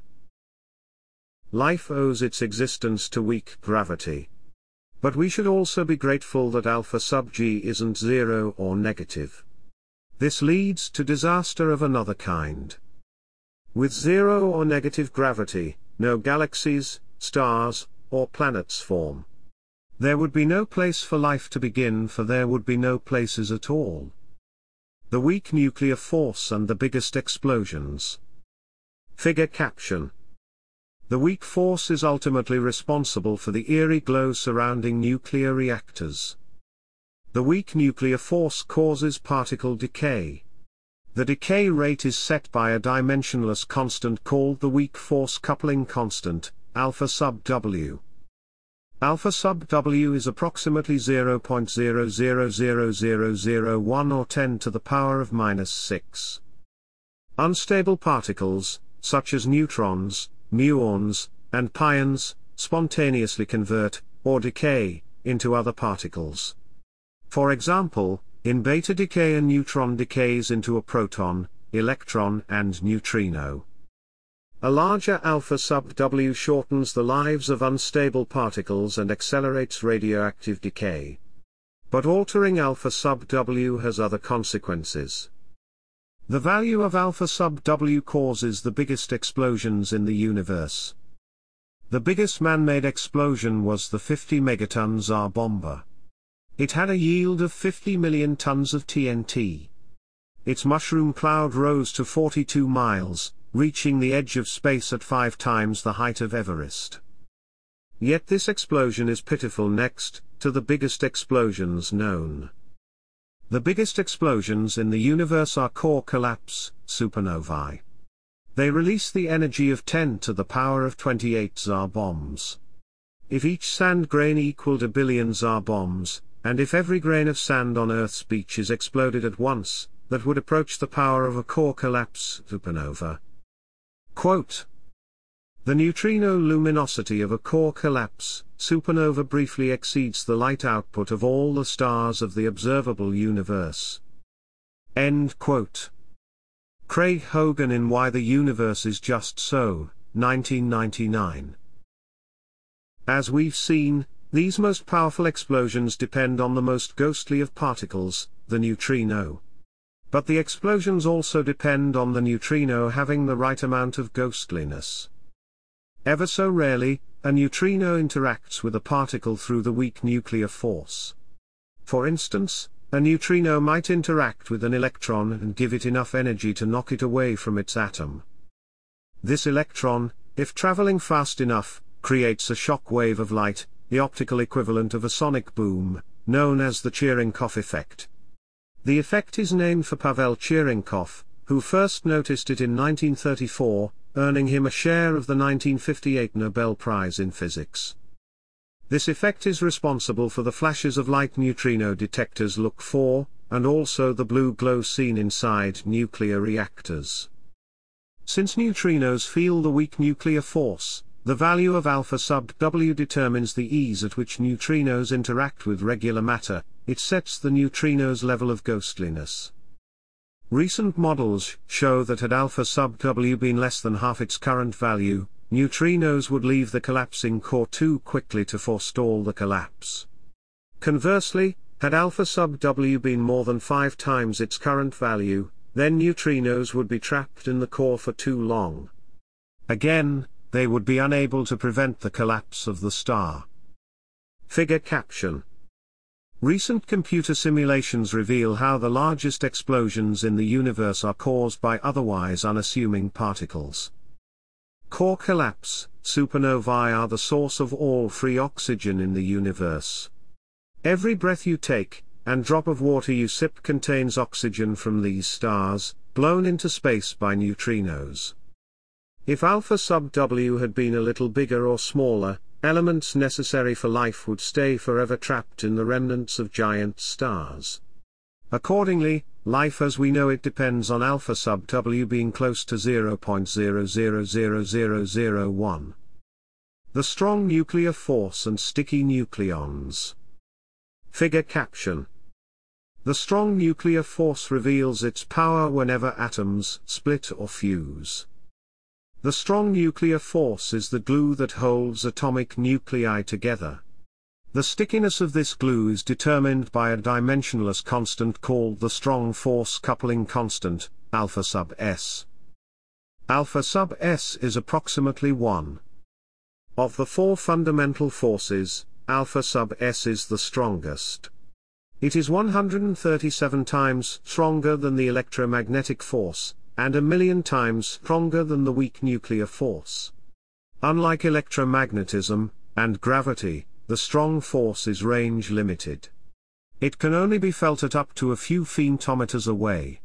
Life owes its existence to weak gravity. But we should also be grateful that alpha sub G isn't zero or negative. This leads to disaster of another kind. With zero or negative gravity, no galaxies, stars, or planets form. There would be no place for life to begin, for there would be no places at all. The weak nuclear force and the biggest explosions. Figure caption. The weak force is ultimately responsible for the eerie glow surrounding nuclear reactors. The weak nuclear force causes particle decay. The decay rate is set by a dimensionless constant called the weak force coupling constant, alpha sub W. Alpha sub W is approximately 0.000001 or 10 to the power of -6. Unstable particles, such as neutrons, muons, and pions, spontaneously convert, or decay, into other particles. For example, in beta decay a neutron decays into a proton, electron and neutrino. A larger alpha sub W shortens the lives of unstable particles and accelerates radioactive decay. But altering alpha sub W has other consequences. The value of alpha sub W causes the biggest explosions in the universe. The biggest man-made explosion was the 50 megaton Tsar Bomba. It had a yield of 50 million tons of TNT. Its mushroom cloud rose to 42 miles, reaching the edge of space at 5 times the height of Everest. Yet this explosion is pitiful next to the biggest explosions known. The biggest explosions in the universe are core collapse, supernovae. They release the energy of 10 to the power of 28 Tsar bombs. If each sand grain equaled a billion Tsar bombs, and if every grain of sand on Earth's beaches exploded at once, that would approach the power of a core collapse supernova. Quote, "The neutrino luminosity of a core collapse supernova briefly exceeds the light output of all the stars of the observable universe." End quote. Craig Hogan in Why the Universe is Just So, 1999. As we've seen, these most powerful explosions depend on the most ghostly of particles, the neutrino. But the explosions also depend on the neutrino having the right amount of ghostliness. Ever so rarely, a neutrino interacts with a particle through the weak nuclear force. For instance, a neutrino might interact with an electron and give it enough energy to knock it away from its atom. This electron, if traveling fast enough, creates a shock wave of light, the optical equivalent of a sonic boom, known as the Cherenkov effect. The effect is named for Pavel Cherenkov, who first noticed it in 1934, earning him a share of the 1958 Nobel Prize in Physics. This effect is responsible for the flashes of light neutrino detectors look for, and also the blue glow seen inside nuclear reactors. Since neutrinos feel the weak nuclear force, the value of alpha sub W determines the ease at which neutrinos interact with regular matter. It sets the neutrino's level of ghostliness. Recent models show that had alpha sub W been less than half its current value, neutrinos would leave the collapsing core too quickly to forestall the collapse. Conversely, had alpha sub W been more than 5 times its current value, then neutrinos would be trapped in the core for too long. Again, they would be unable to prevent the collapse of the star. Figure caption. Recent computer simulations reveal how the largest explosions in the universe are caused by otherwise unassuming particles. Core collapse, supernovae are the source of all free oxygen in the universe. Every breath you take, and drop of water you sip contains oxygen from these stars, blown into space by neutrinos. If alpha sub W had been a little bigger or smaller, elements necessary for life would stay forever trapped in the remnants of giant stars. Accordingly, life as we know it depends on alpha sub W being close to 0.000001. The strong nuclear force and sticky nucleons. Figure caption. The strong nuclear force reveals its power whenever atoms split or fuse. The strong nuclear force is the glue that holds atomic nuclei together. The stickiness of this glue is determined by a dimensionless constant called the strong force coupling constant, alpha sub S. Alpha sub S is approximately 1. Of the 4 fundamental forces, alpha sub S is the strongest. It is 137 times stronger than the electromagnetic force, and 1,000,000 times stronger than the weak nuclear force. Unlike electromagnetism and gravity, the strong force is range limited. It can only be felt at up to a few femtometers away.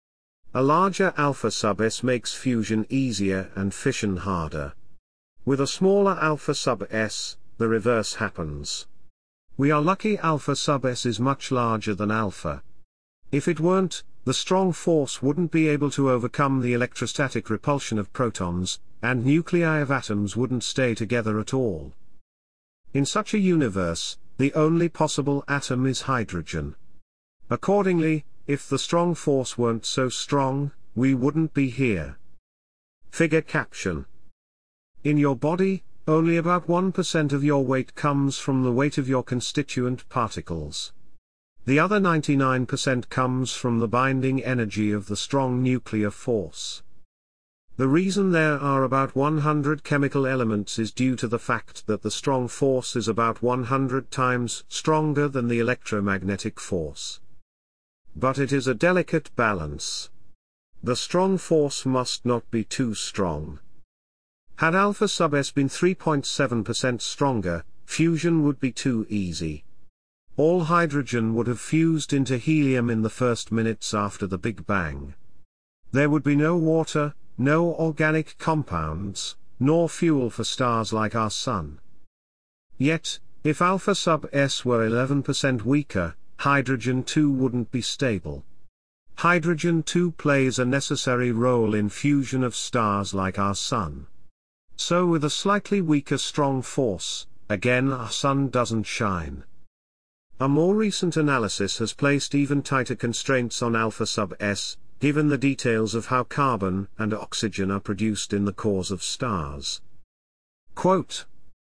A larger alpha sub S makes fusion easier and fission harder. With a smaller alpha sub S, the reverse happens. We are lucky alpha sub S is much larger than alpha. If it weren't, the strong force wouldn't be able to overcome the electrostatic repulsion of protons, and nuclei of atoms wouldn't stay together at all. In such a universe, the only possible atom is hydrogen. Accordingly, if the strong force weren't so strong, we wouldn't be here. Figure caption. In your body, only about 1% of your weight comes from the weight of your constituent particles. The other 99% comes from the binding energy of the strong nuclear force. The reason there are about 100 chemical elements is due to the fact that the strong force is about 100 times stronger than the electromagnetic force. But it is a delicate balance. The strong force must not be too strong. Had alpha sub S been 3.7% stronger, fusion would be too easy. All hydrogen would have fused into helium in the first minutes after the Big Bang. There would be no water, no organic compounds, nor fuel for stars like our Sun. Yet, if alpha sub S were 11% weaker, hydrogen 2 wouldn't be stable. Hydrogen 2 plays a necessary role in fusion of stars like our Sun. So with a slightly weaker strong force, again our Sun doesn't shine. A more recent analysis has placed even tighter constraints on alpha sub S, given the details of how carbon and oxygen are produced in the cores of stars. Quote,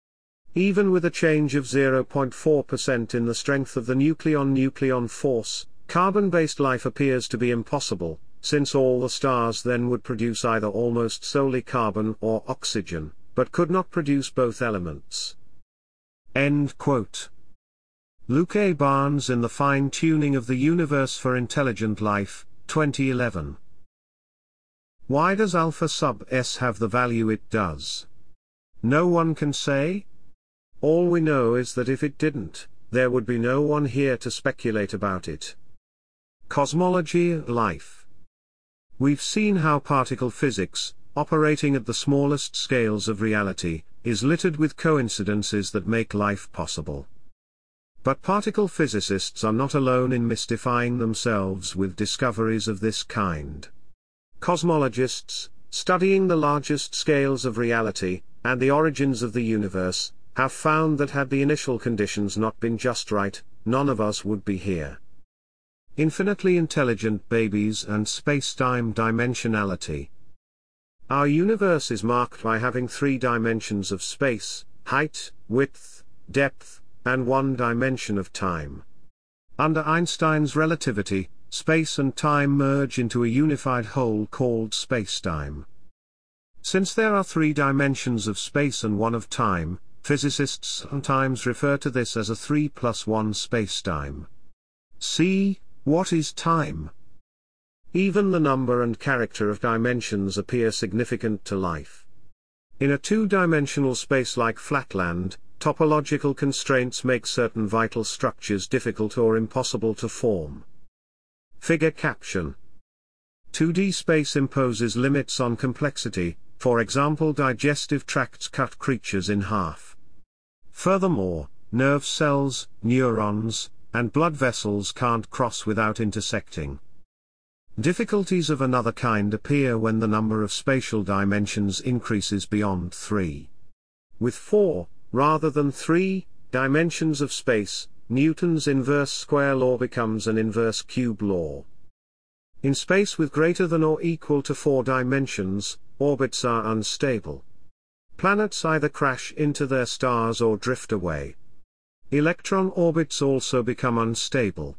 even with a change of 0.4% in the strength of the nucleon-nucleon force, carbon-based life appears to be impossible, since all the stars then would produce either almost solely carbon or oxygen, but could not produce both elements. End quote. Luke A. Barnes in The Fine-Tuning of the Universe for Intelligent Life, 2011. Why does alpha sub s have the value it does? No one can say. All we know is that if it didn't, there would be no one here to speculate about it. Cosmology of life. We've seen how particle physics, operating at the smallest scales of reality, is littered with coincidences that make life possible. But particle physicists are not alone in mystifying themselves with discoveries of this kind. Cosmologists, studying the largest scales of reality, and the origins of the universe, have found that had the initial conditions not been just right, none of us would be here. Infinitely intelligent babies and space-time dimensionality. Our universe is marked by having 3 dimensions of space, height, width, depth, and 1 dimension of time. Under Einstein's relativity, space and time merge into a unified whole called spacetime. Since there are 3 dimensions of space and 1 of time, physicists sometimes refer to this as a 3+1 spacetime. See, what is time? Even the number and character of dimensions appear significant to life. In a 2-dimensional space like flatland, topological constraints make certain vital structures difficult or impossible to form. Figure caption. 2D space imposes limits on complexity, for example digestive tracts cut creatures in half. Furthermore, nerve cells, neurons, and blood vessels can't cross without intersecting. Difficulties of another kind appear when the number of spatial dimensions increases beyond 3. With 4, rather than 3, dimensions of space, Newton's inverse square law becomes an inverse cube law. In space with greater than or equal to 4 dimensions, orbits are unstable. Planets either crash into their stars or drift away. Electron orbits also become unstable.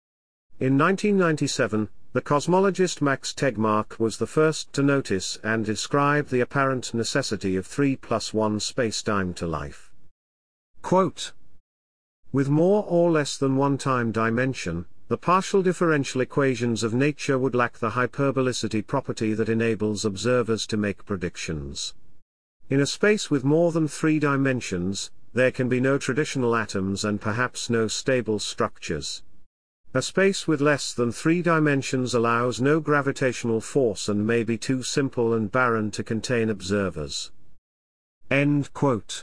In 1997, the cosmologist Max Tegmark was the first to notice and describe the apparent necessity of 3+1 spacetime to life. Quote, with more or less than 1 time dimension, the partial differential equations of nature would lack the hyperbolicity property that enables observers to make predictions. In a space with more than 3 dimensions, there can be no traditional atoms and perhaps no stable structures. A space with less than 3 dimensions allows no gravitational force and may be too simple and barren to contain observers. End quote.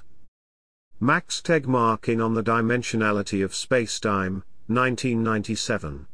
Max Tegmark in On the Dimensionality of Spacetime, 1997.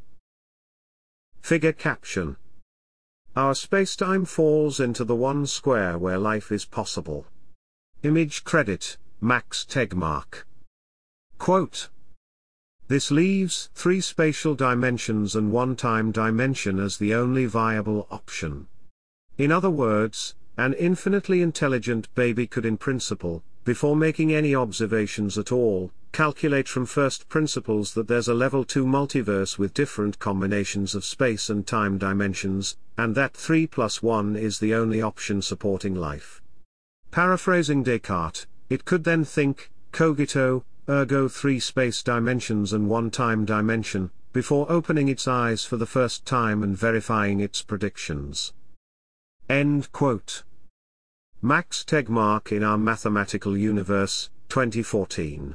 Figure caption. Our spacetime falls into the 1 square where life is possible. Image credit, Max Tegmark. Quote. This leaves 3 spatial dimensions and 1 time dimension as the only viable option. In other words, an infinitely intelligent baby could in principle, before making any observations at all, calculate from first principles that there's a level 2 multiverse with different combinations of space and time dimensions, and that 3+1 is the only option supporting life. Paraphrasing Descartes, it could then think, cogito, ergo 3 space dimensions and 1 time dimension, before opening its eyes for the first time and verifying its predictions. End quote. Max Tegmark in Our Mathematical Universe, 2014.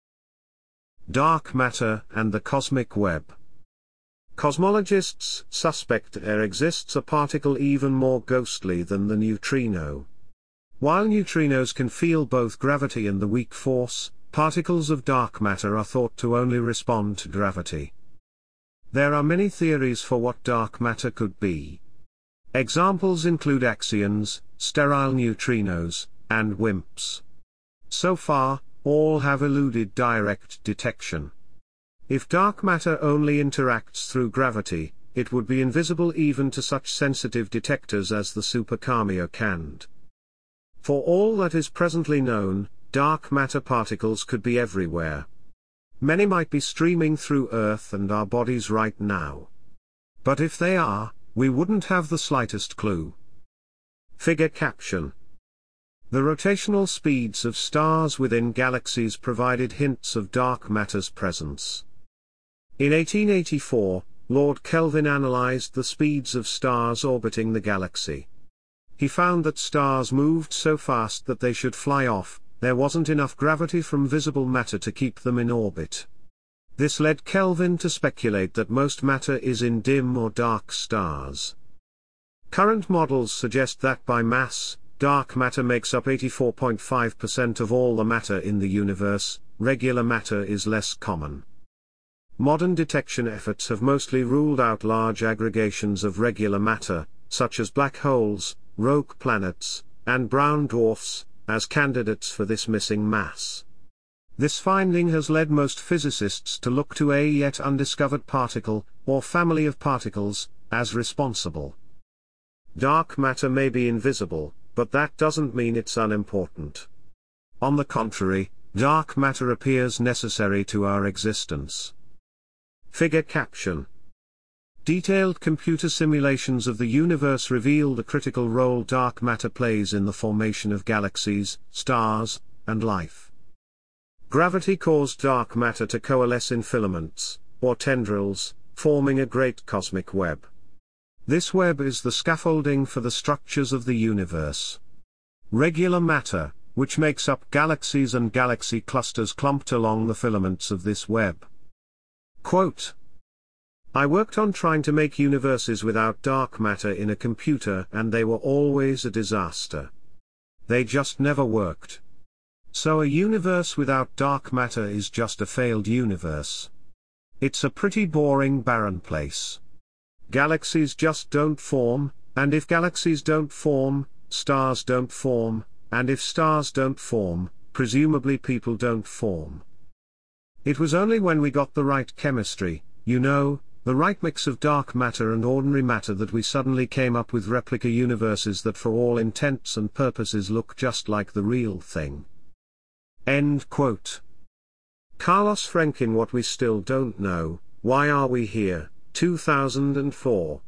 Dark matter and the cosmic web. Cosmologists suspect there exists a particle even more ghostly than the neutrino. While neutrinos can feel both gravity and the weak force, particles of dark matter are thought to only respond to gravity. There are many theories for what dark matter could be. Examples include axions, sterile neutrinos, and WIMPs. So far, all have eluded direct detection. If dark matter only interacts through gravity, it would be invisible even to such sensitive detectors as the Super Kamiokande. For all that is presently known, dark matter particles could be everywhere. Many might be streaming through Earth and our bodies right now. But if they are, we wouldn't have the slightest clue. Figure caption. The rotational speeds of stars within galaxies provided hints of dark matter's presence. In 1884, Lord Kelvin analyzed the speeds of stars orbiting the galaxy. He found that stars moved so fast that they should fly off. There wasn't enough gravity from visible matter to keep them in orbit. This led Kelvin to speculate that most matter is in dim or dark stars. Current models suggest that by mass, dark matter makes up 84.5% of all the matter in the universe. Regular matter is less common. Modern detection efforts have mostly ruled out large aggregations of regular matter, such as black holes, rogue planets, and brown dwarfs, as candidates for this missing mass. This finding has led most physicists to look to a yet undiscovered particle, or family of particles, as responsible. Dark matter may be invisible, but that doesn't mean it's unimportant. On the contrary, dark matter appears necessary to our existence. Figure caption. Detailed computer simulations of the universe reveal the critical role dark matter plays in the formation of galaxies, stars, and life. Gravity caused dark matter to coalesce in filaments, or tendrils, forming a great cosmic web. This web is the scaffolding for the structures of the universe. Regular matter, which makes up galaxies and galaxy clusters, clumped along the filaments of this web. Quote, I worked on trying to make universes without dark matter in a computer, and they were always a disaster. They just never worked. So a universe without dark matter is just a failed universe. It's a pretty boring, barren place. Galaxies just don't form, and if galaxies don't form, stars don't form, and if stars don't form, presumably people don't form. It was only when we got the right chemistry, the right mix of dark matter and ordinary matter, that we suddenly came up with replica universes that for all intents and purposes look just like the real thing. End quote. Carlos Frenkin, What We Still Don't Know, Why Are We Here, 2004.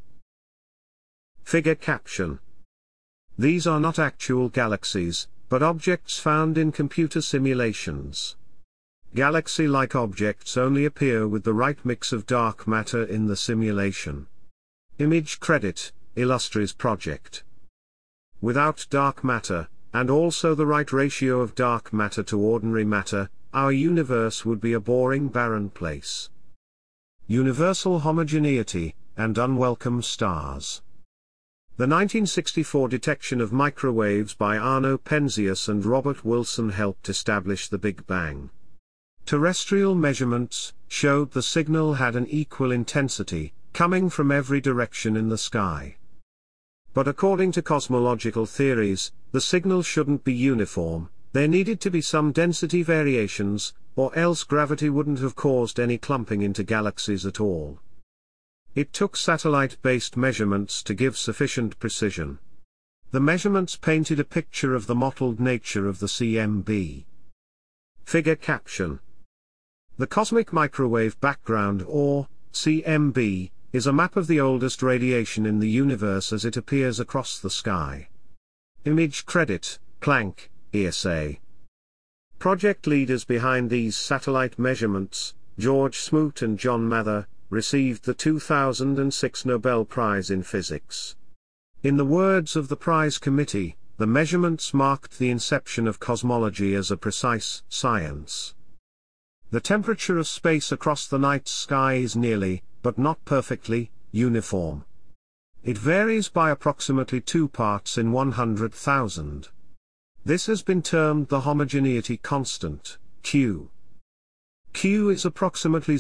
Figure caption. These are not actual galaxies, but objects found in computer simulations. Galaxy-like objects only appear with the right mix of dark matter in the simulation. Image credit, Illustris Project. Without dark matter, and also the right ratio of dark matter to ordinary matter, our universe would be a boring, barren place. Universal homogeneity, and unwelcome stars. The 1964 detection of microwaves by Arno Penzias and Robert Wilson helped establish the Big Bang. Terrestrial measurements showed the signal had an equal intensity, coming from every direction in the sky. But according to cosmological theories, the signal shouldn't be uniform. There needed to be some density variations, or else gravity wouldn't have caused any clumping into galaxies at all. It took satellite-based measurements to give sufficient precision. The measurements painted a picture of the mottled nature of the CMB. Figure caption. The cosmic microwave background, or CMB, is a map of the oldest radiation in the universe as it appears across the sky. Image credit, Planck, ESA. Project leaders behind these satellite measurements, George Smoot and John Mather, received the 2006 Nobel Prize in Physics. In the words of the prize committee, the measurements marked the inception of cosmology as a precise science. The temperature of space across the night sky is nearly, but not perfectly, uniform. It varies by approximately 2 parts in 100,000. This has been termed the homogeneity constant, Q. Q is approximately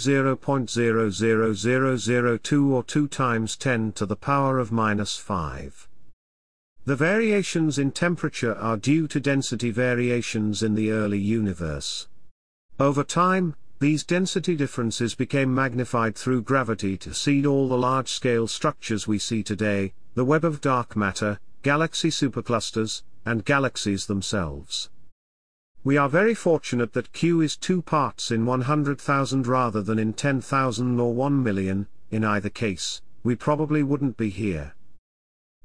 0.00002 or 2 times 10 to the power of -5. The variations in temperature are due to density variations in the early universe. Over time, these density differences became magnified through gravity to seed all the large-scale structures we see today, the web of dark matter, galaxy superclusters, and galaxies themselves. We are very fortunate that Q is 2 parts in 100,000 rather than in 10,000 or 1 million, in either case, we probably wouldn't be here.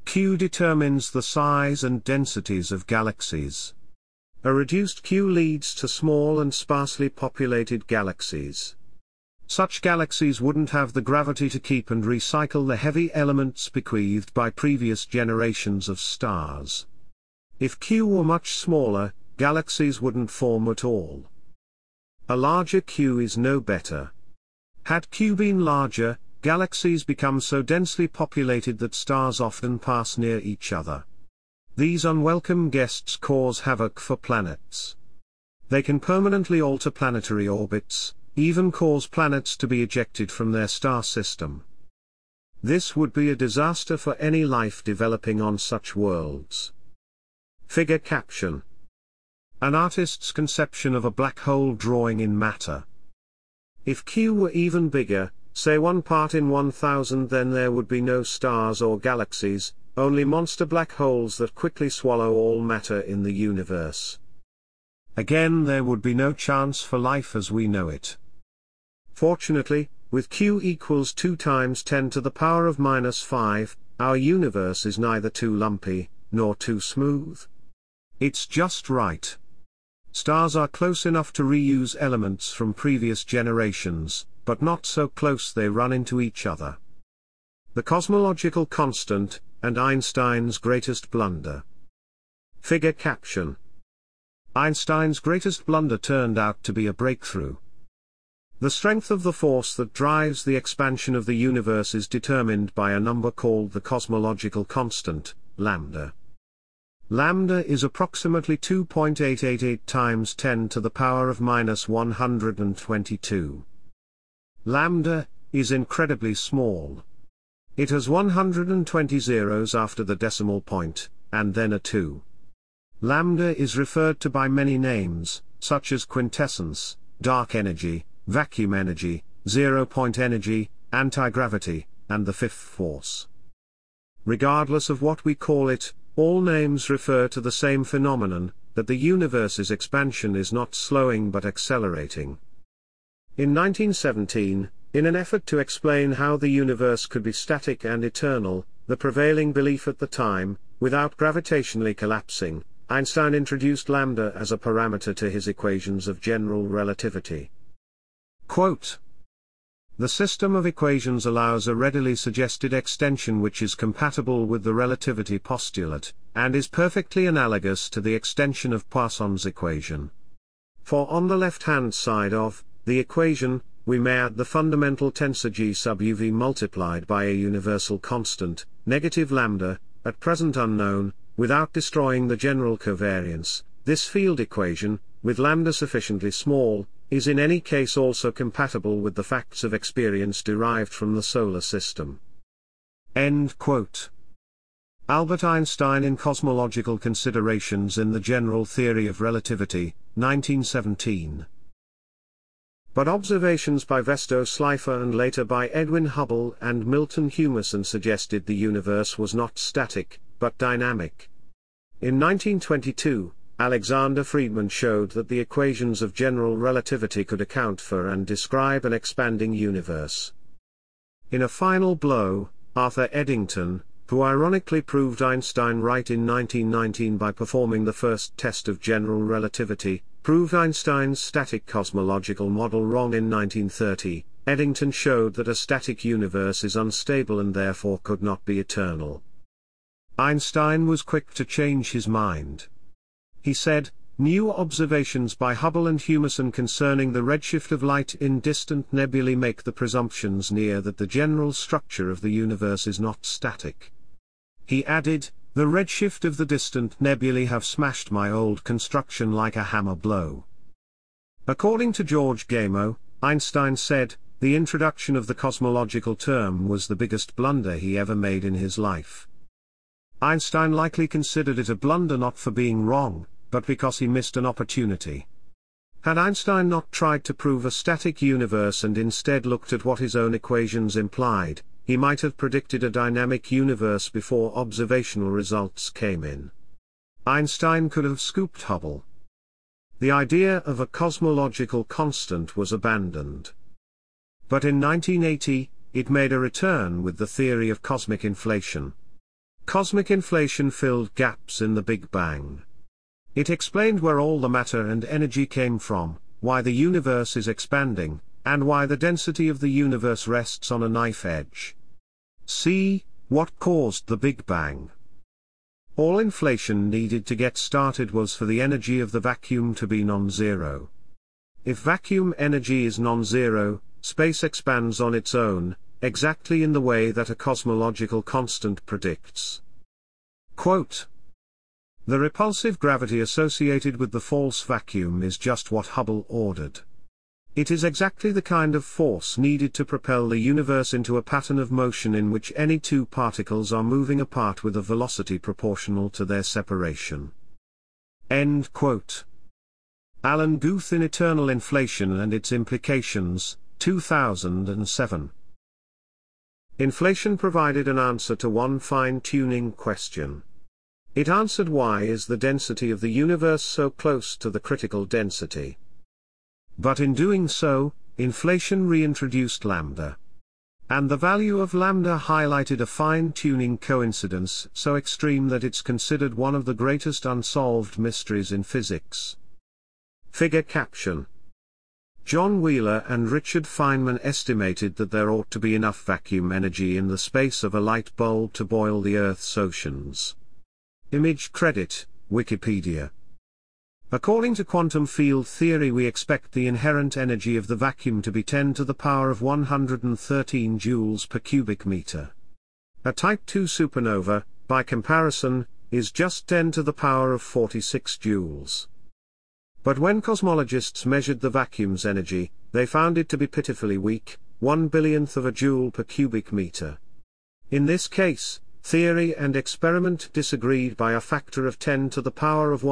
Q determines the size and densities of galaxies. A reduced Q leads to small and sparsely populated galaxies. Such galaxies wouldn't have the gravity to keep and recycle the heavy elements bequeathed by previous generations of stars. If Q were much smaller, galaxies wouldn't form at all. A larger Q is no better. Had Q been larger, galaxies become so densely populated that stars often pass near each other. These unwelcome guests cause havoc for planets. They can permanently alter planetary orbits, even cause planets to be ejected from their star system. This would be a disaster for any life developing on such worlds. Figure caption. An artist's conception of a black hole drawing in matter. If Q were even bigger, say 1 part in 1,000, then there would be no stars or galaxies, only monster black holes that quickly swallow all matter in the universe. Again, there would be no chance for life as we know it. Fortunately, with Q equals 2 times 10 to the power of -5, our universe is neither too lumpy, nor too smooth. It's just right. Stars are close enough to reuse elements from previous generations, but not so close they run into each other. The cosmological constant, and Einstein's greatest blunder. Figure caption. Einstein's greatest blunder turned out to be a breakthrough. The strength of the force that drives the expansion of the universe is determined by a number called the cosmological constant, lambda. Lambda is approximately 2.888 times 10 to the power of -122. Lambda is incredibly small. It has 120 zeros after the decimal point, and then a 2. Lambda is referred to by many names, such as quintessence, dark energy, vacuum energy, zero-point energy, anti-gravity, and the fifth force. Regardless of what we call it, all names refer to the same phenomenon, that the universe's expansion is not slowing but accelerating. In 1917, in an effort to explain how the universe could be static and eternal, the prevailing belief at the time, without gravitationally collapsing, Einstein introduced lambda as a parameter to his equations of general relativity. Quote, "The system of equations allows a readily suggested extension which is compatible with the relativity postulate, and is perfectly analogous to the extension of Poisson's equation. For on the left-hand side of the equation, we may add the fundamental tensor G sub uv multiplied by a universal constant, negative lambda, at present unknown, without destroying the general covariance. This field equation, with lambda sufficiently small, is in any case also compatible with the facts of experience derived from the solar system." End quote. Albert Einstein in Cosmological Considerations in the General Theory of Relativity, 1917. But observations by Vesto Slipher and later by Edwin Hubble and Milton Humason suggested the universe was not static, but dynamic. In 1922, Alexander Friedmann showed that the equations of general relativity could account for and describe an expanding universe. In a final blow, Arthur Eddington, who ironically proved Einstein right in 1919 by performing the first test of general relativity, proved Einstein's static cosmological model wrong in 1930. Eddington showed that a static universe is unstable and therefore could not be eternal. Einstein was quick to change his mind. He said, "New observations by Hubble and Humason concerning the redshift of light in distant nebulae make the presumptions near that the general structure of the universe is not static." He added, "The redshift of the distant nebulae have smashed my old construction like a hammer blow." According to George Gamow, Einstein said, the introduction of the cosmological term was the biggest blunder he ever made in his life. Einstein likely considered it a blunder not for being wrong, but because he missed an opportunity. Had Einstein not tried to prove a static universe and instead looked at what his own equations implied, he might have predicted a dynamic universe before observational results came in. Einstein could have scooped Hubble. The idea of a cosmological constant was abandoned. But in 1980, it made a return with the theory of cosmic inflation. Cosmic inflation filled gaps in the Big Bang. It explained where all the matter and energy came from, why the universe is expanding, and why the density of the universe rests on a knife edge. See, what caused the Big Bang? All inflation needed to get started was for the energy of the vacuum to be non-zero. If vacuum energy is non-zero, space expands on its own, exactly in the way that a cosmological constant predicts. Quote, "The repulsive gravity associated with the false vacuum is just what Hubble ordered. It is exactly the kind of force needed to propel the universe into a pattern of motion in which any two particles are moving apart with a velocity proportional to their separation." End quote. Alan Guth in Eternal Inflation and Its Implications, 2007. Inflation provided an answer to one fine-tuning question. It answered why is the density of the universe so close to the critical density. But in doing so, inflation reintroduced lambda. And the value of lambda highlighted a fine-tuning coincidence so extreme that it's considered one of the greatest unsolved mysteries in physics. Figure caption. John Wheeler and Richard Feynman estimated that there ought to be enough vacuum energy in the space of a light bulb to boil the Earth's oceans. Image credit, Wikipedia. According to quantum field theory, we expect the inherent energy of the vacuum to be 10 to the power of 113 joules per cubic meter. A Type II supernova, by comparison, is just 10 to the power of 46 joules. But when cosmologists measured the vacuum's energy, they found it to be pitifully weak, 1/1000th of a joule per cubic meter. In this case, theory and experiment disagreed by a factor of 10 to the power of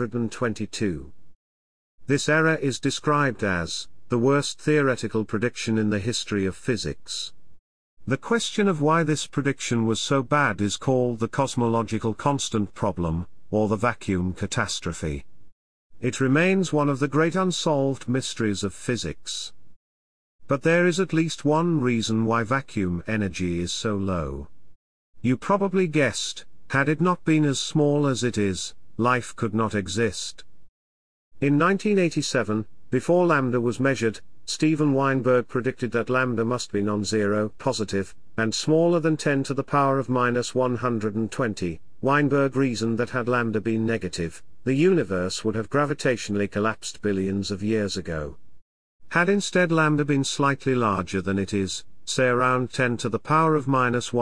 122. This error is described as the worst theoretical prediction in the history of physics. The question of why this prediction was so bad is called the cosmological constant problem, or the vacuum catastrophe. It remains one of the great unsolved mysteries of physics. But there is at least one reason why vacuum energy is so low. You probably guessed, had it not been as small as it is, life could not exist. In 1987, before lambda was measured, Steven Weinberg predicted that lambda must be non-zero, positive, and smaller than 10 to the power of minus 120. Weinberg reasoned that had lambda been negative, the universe would have gravitationally collapsed billions of years ago. Had instead lambda been slightly larger than it is, say around 10 to the power of minus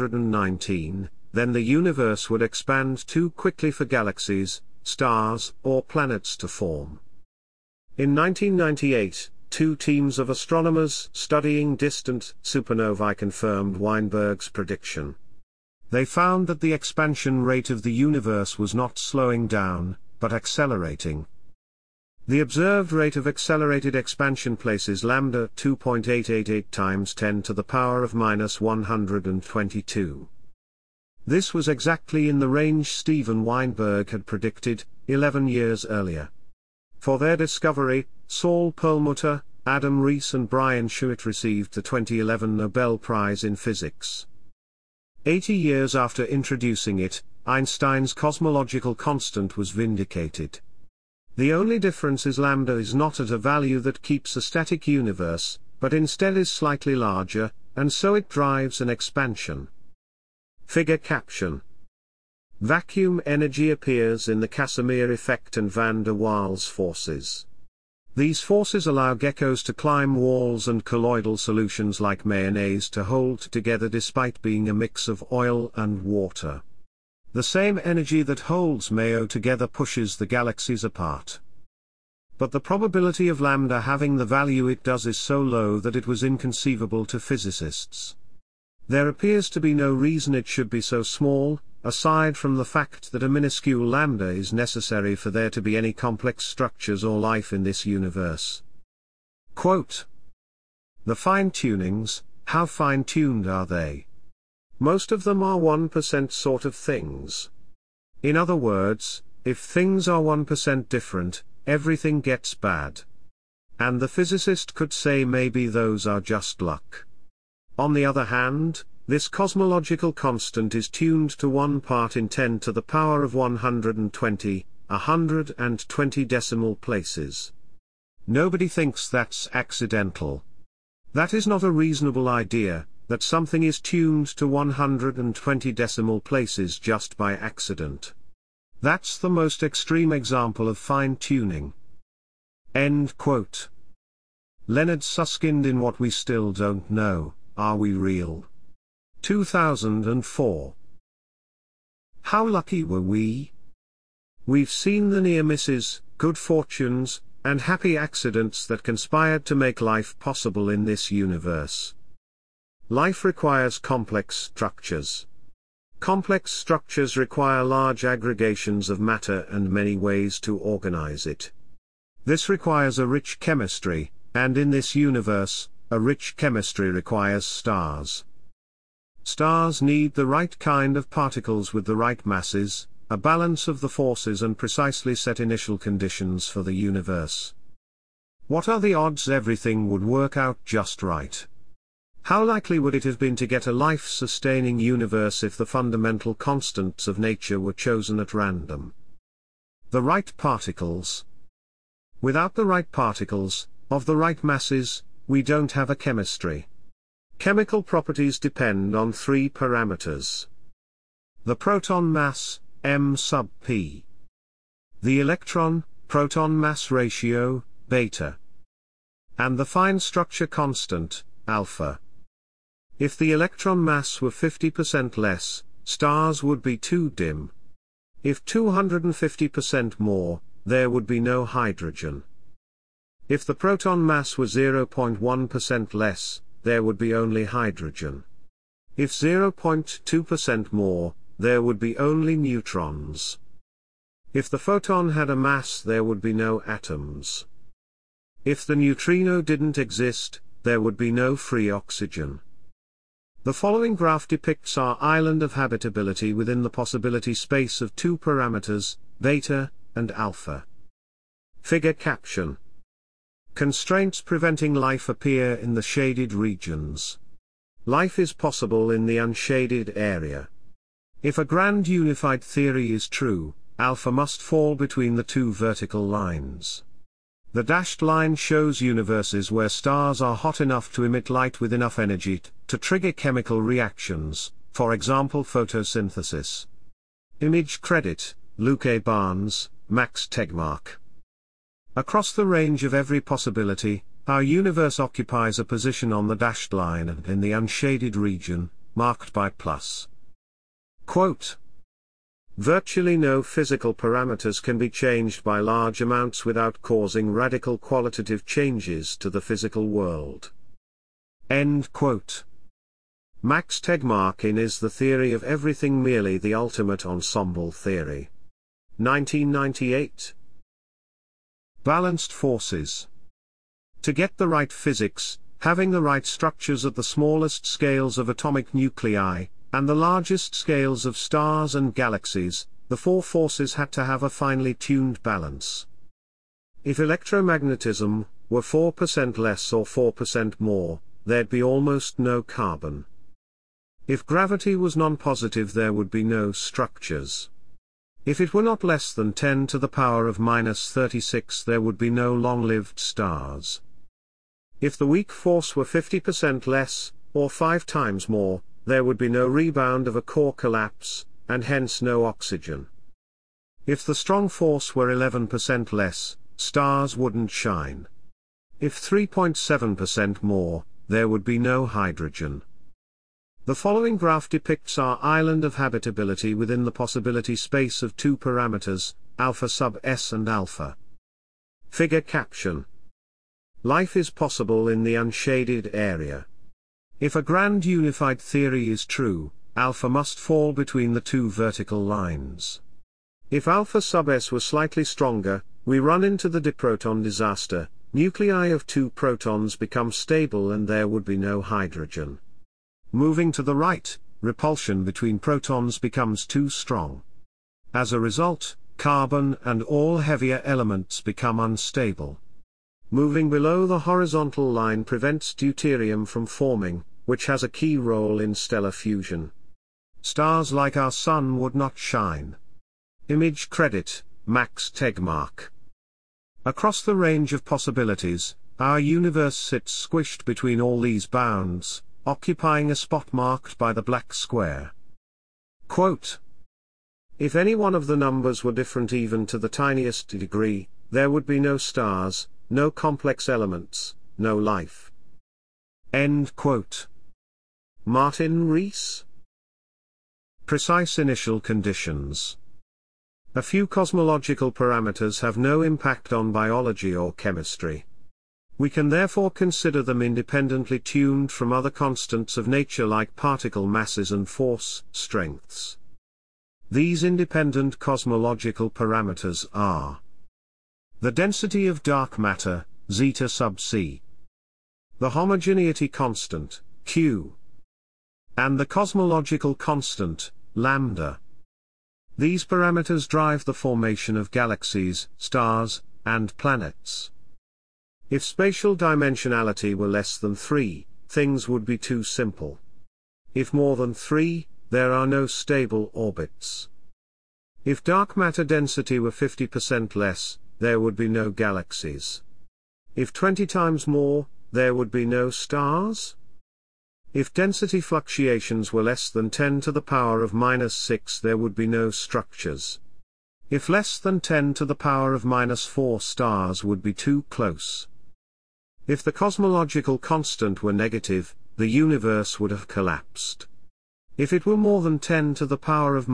119, then the universe would expand too quickly for galaxies, stars, or planets to form. In 1998, two teams of astronomers studying distant supernovae confirmed Weinberg's prediction. They found that the expansion rate of the universe was not slowing down, but accelerating. The observed rate of accelerated expansion places lambda 2.888 times 10 to the power of minus 122. This was exactly in the range Steven Weinberg had predicted, 11 years earlier. For their discovery, Saul Perlmutter, Adam Rees and Brian Schuit received the 2011 Nobel Prize in Physics. 80 years after introducing it, Einstein's cosmological constant was vindicated. The only difference is lambda is not at a value that keeps a static universe, but instead is slightly larger, and so it drives an expansion. Figure caption. Vacuum energy appears in the Casimir effect and van der Waals forces. These forces allow geckos to climb walls and colloidal solutions like mayonnaise to hold together despite being a mix of oil and water. The same energy that holds mayo together pushes the galaxies apart. But the probability of lambda having the value it does is so low that it was inconceivable to physicists. There appears to be no reason it should be so small, aside from the fact that a minuscule lambda is necessary for there to be any complex structures or life in this universe. Quote. The fine-tunings, how fine-tuned are they? Most of them are 1% sort of things. In other words, if things are 1% different, everything gets bad. And the physicist could say maybe those are just luck. On the other hand, This cosmological constant is tuned to 1 part in 10 to the power of 120, 120 decimal places. Nobody thinks that's accidental. That is not a reasonable idea, that something is tuned to 120 decimal places just by accident. That's the most extreme example of fine-tuning. End quote. Leonard Susskind in What We Still Don't Know, Are We Real? 2004. How lucky were we? We've seen the near misses, good fortunes, and happy accidents that conspired to make life possible in this universe. Life requires complex structures. Complex structures require large aggregations of matter and many ways to organize it. This requires a rich chemistry, and in this universe, a rich chemistry requires stars. Stars need the right kind of particles with the right masses, a balance of the forces and precisely set initial conditions for the universe. What are the odds everything would work out just right? How likely would it have been to get a life-sustaining universe if the fundamental constants of nature were chosen at random? The right particles. Without the right particles, of the right masses, we don't have a chemistry. Chemical properties depend on 3 parameters. The proton mass, m sub p. The electron-proton mass ratio, beta. And the fine structure constant, alpha. If the electron mass were 50% less, stars would be too dim. If 250% more, there would be no hydrogen. If the proton mass were 0.1% less, there would be only hydrogen. If 0.2% more, there would be only neutrons. If the photon had a mass, there would be no atoms. If the neutrino didn't exist, there would be no free oxygen. The following graph depicts our island of habitability within the possibility space of 2 parameters, beta and alpha. Figure caption. Constraints preventing life appear in the shaded regions. Life is possible in the unshaded area. If a grand unified theory is true, alpha must fall between the 2 vertical lines. The dashed line shows universes where stars are hot enough to emit light with enough energy to trigger chemical reactions, for example photosynthesis. Image credit, Luke A. Barnes, Max Tegmark. Across the range of every possibility, our universe occupies a position on the dashed line and in the unshaded region, marked by plus. Quote. Virtually no physical parameters can be changed by large amounts without causing radical qualitative changes to the physical world. End quote. Max Tegmark in Is the Theory of Everything Merely the Ultimate Ensemble Theory? 1998. Balanced forces. To get the right physics, having the right structures at the smallest scales of atomic nuclei, and the largest scales of stars and galaxies, the 4 forces had to have a finely tuned balance. If electromagnetism were 4% less or 4% more, there'd be almost no carbon. If gravity was non-positive, there would be no structures. If it were not less than 10 to the power of -36, there would be no long-lived stars. If the weak force were 50% less, or 5 times more, there would be no rebound of a core collapse, and hence no oxygen. If the strong force were 11% less, stars wouldn't shine. If 3.7% more, there would be no hydrogen. The following graph depicts our island of habitability within the possibility space of 2 parameters, alpha sub s and alpha. Figure caption. Life is possible in the unshaded area. If a grand unified theory is true, alpha must fall between the 2 vertical lines. If alpha sub s were slightly stronger, we run into the diproton disaster, nuclei of 2 protons become stable and there would be no hydrogen. Moving to the right, repulsion between protons becomes too strong. As a result, carbon and all heavier elements become unstable. Moving below the horizontal line prevents deuterium from forming, which has a key role in stellar fusion. Stars like our Sun would not shine. Image credit, Max Tegmark. Across the range of possibilities, our universe sits squished between all these bounds, occupying a spot marked by the black square. Quote, "If any one of the numbers were different even to the tiniest degree, there would be no stars, no complex elements, no life." End quote. Martin Rees. Precise initial conditions. A few cosmological parameters have no impact on biology or chemistry. We can therefore consider them independently tuned from other constants of nature like particle masses and force strengths. These independent cosmological parameters are the density of dark matter, zeta sub c, the homogeneity constant, Q, and the cosmological constant, lambda. These parameters drive the formation of galaxies, stars, and planets. If spatial dimensionality were less than 3, things would be too simple. If more than 3, there are no stable orbits. If dark matter density were 50% less, there would be no galaxies. If 20 times more, there would be no stars. If density fluctuations were less than 10 to the power of -6, there would be no structures. If less than 10 to the power of -4, stars would be too close. If the cosmological constant were negative, the universe would have collapsed. If it were more than 10 to the power of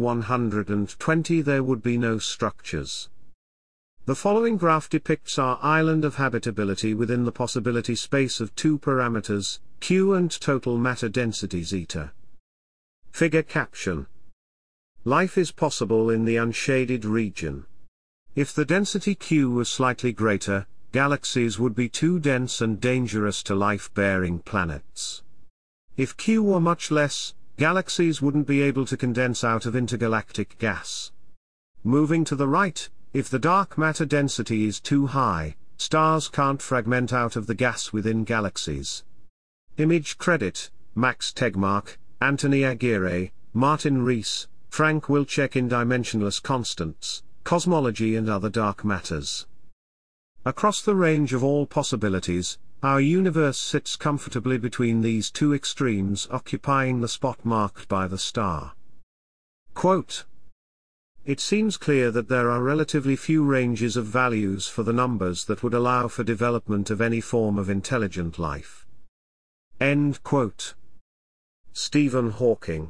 -120, there would be no structures. The following graph depicts our island of habitability within the possibility space of two parameters, Q and total matter density zeta. Figure caption. Life is possible in the unshaded region. If the density Q was slightly greater, galaxies would be too dense and dangerous to life-bearing planets. If Q were much less, galaxies wouldn't be able to condense out of intergalactic gas. Moving to the right, if the dark matter density is too high, stars can't fragment out of the gas within galaxies. Image credit, Max Tegmark, Anthony Aguirre, Martin Rees, Frank Wilczek in Dimensionless Constants, Cosmology and Other Dark Matters. Across the range of all possibilities, our universe sits comfortably between these two extremes, occupying the spot marked by the star. Quote, "It seems clear that there are relatively few ranges of values for the numbers that would allow for development of any form of intelligent life." End quote. Stephen Hawking.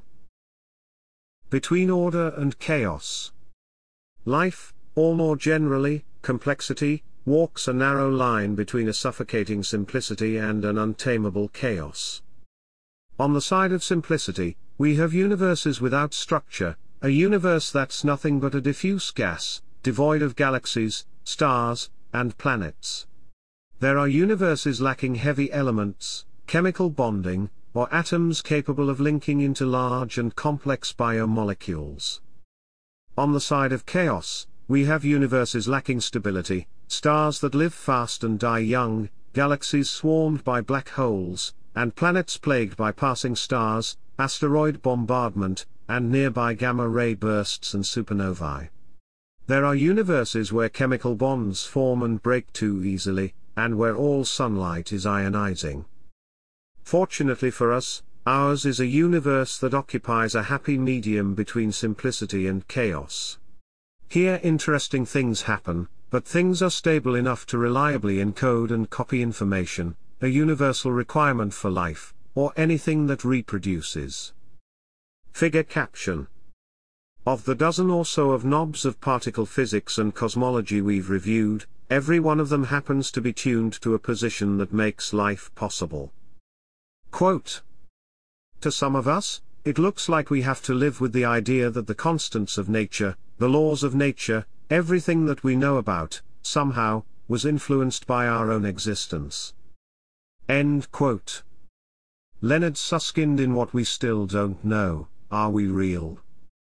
Between order and chaos. Life, or more generally, complexity, walks a narrow line between a suffocating simplicity and an untamable chaos. On the side of simplicity, we have universes without structure, a universe that's nothing but a diffuse gas, devoid of galaxies, stars, and planets. There are universes lacking heavy elements, chemical bonding, or atoms capable of linking into large and complex biomolecules. On the side of chaos, we have universes lacking stability, stars that live fast and die young, galaxies swarmed by black holes, and planets plagued by passing stars, asteroid bombardment, and nearby gamma-ray bursts and supernovae. There are universes where chemical bonds form and break too easily, and where all sunlight is ionizing. Fortunately for us, ours is a universe that occupies a happy medium between simplicity and chaos. Here interesting things happen, but things are stable enough to reliably encode and copy information, a universal requirement for life, or anything that reproduces. Figure caption. Of the dozen or so of knobs of particle physics and cosmology we've reviewed, every one of them happens to be tuned to a position that makes life possible. Quote, "To some of us, it looks like we have to live with the idea that the constants of nature, the laws of nature, everything that we know about, somehow, was influenced by our own existence." End quote. Leonard Susskind in What We Still Don't Know, Are We Real?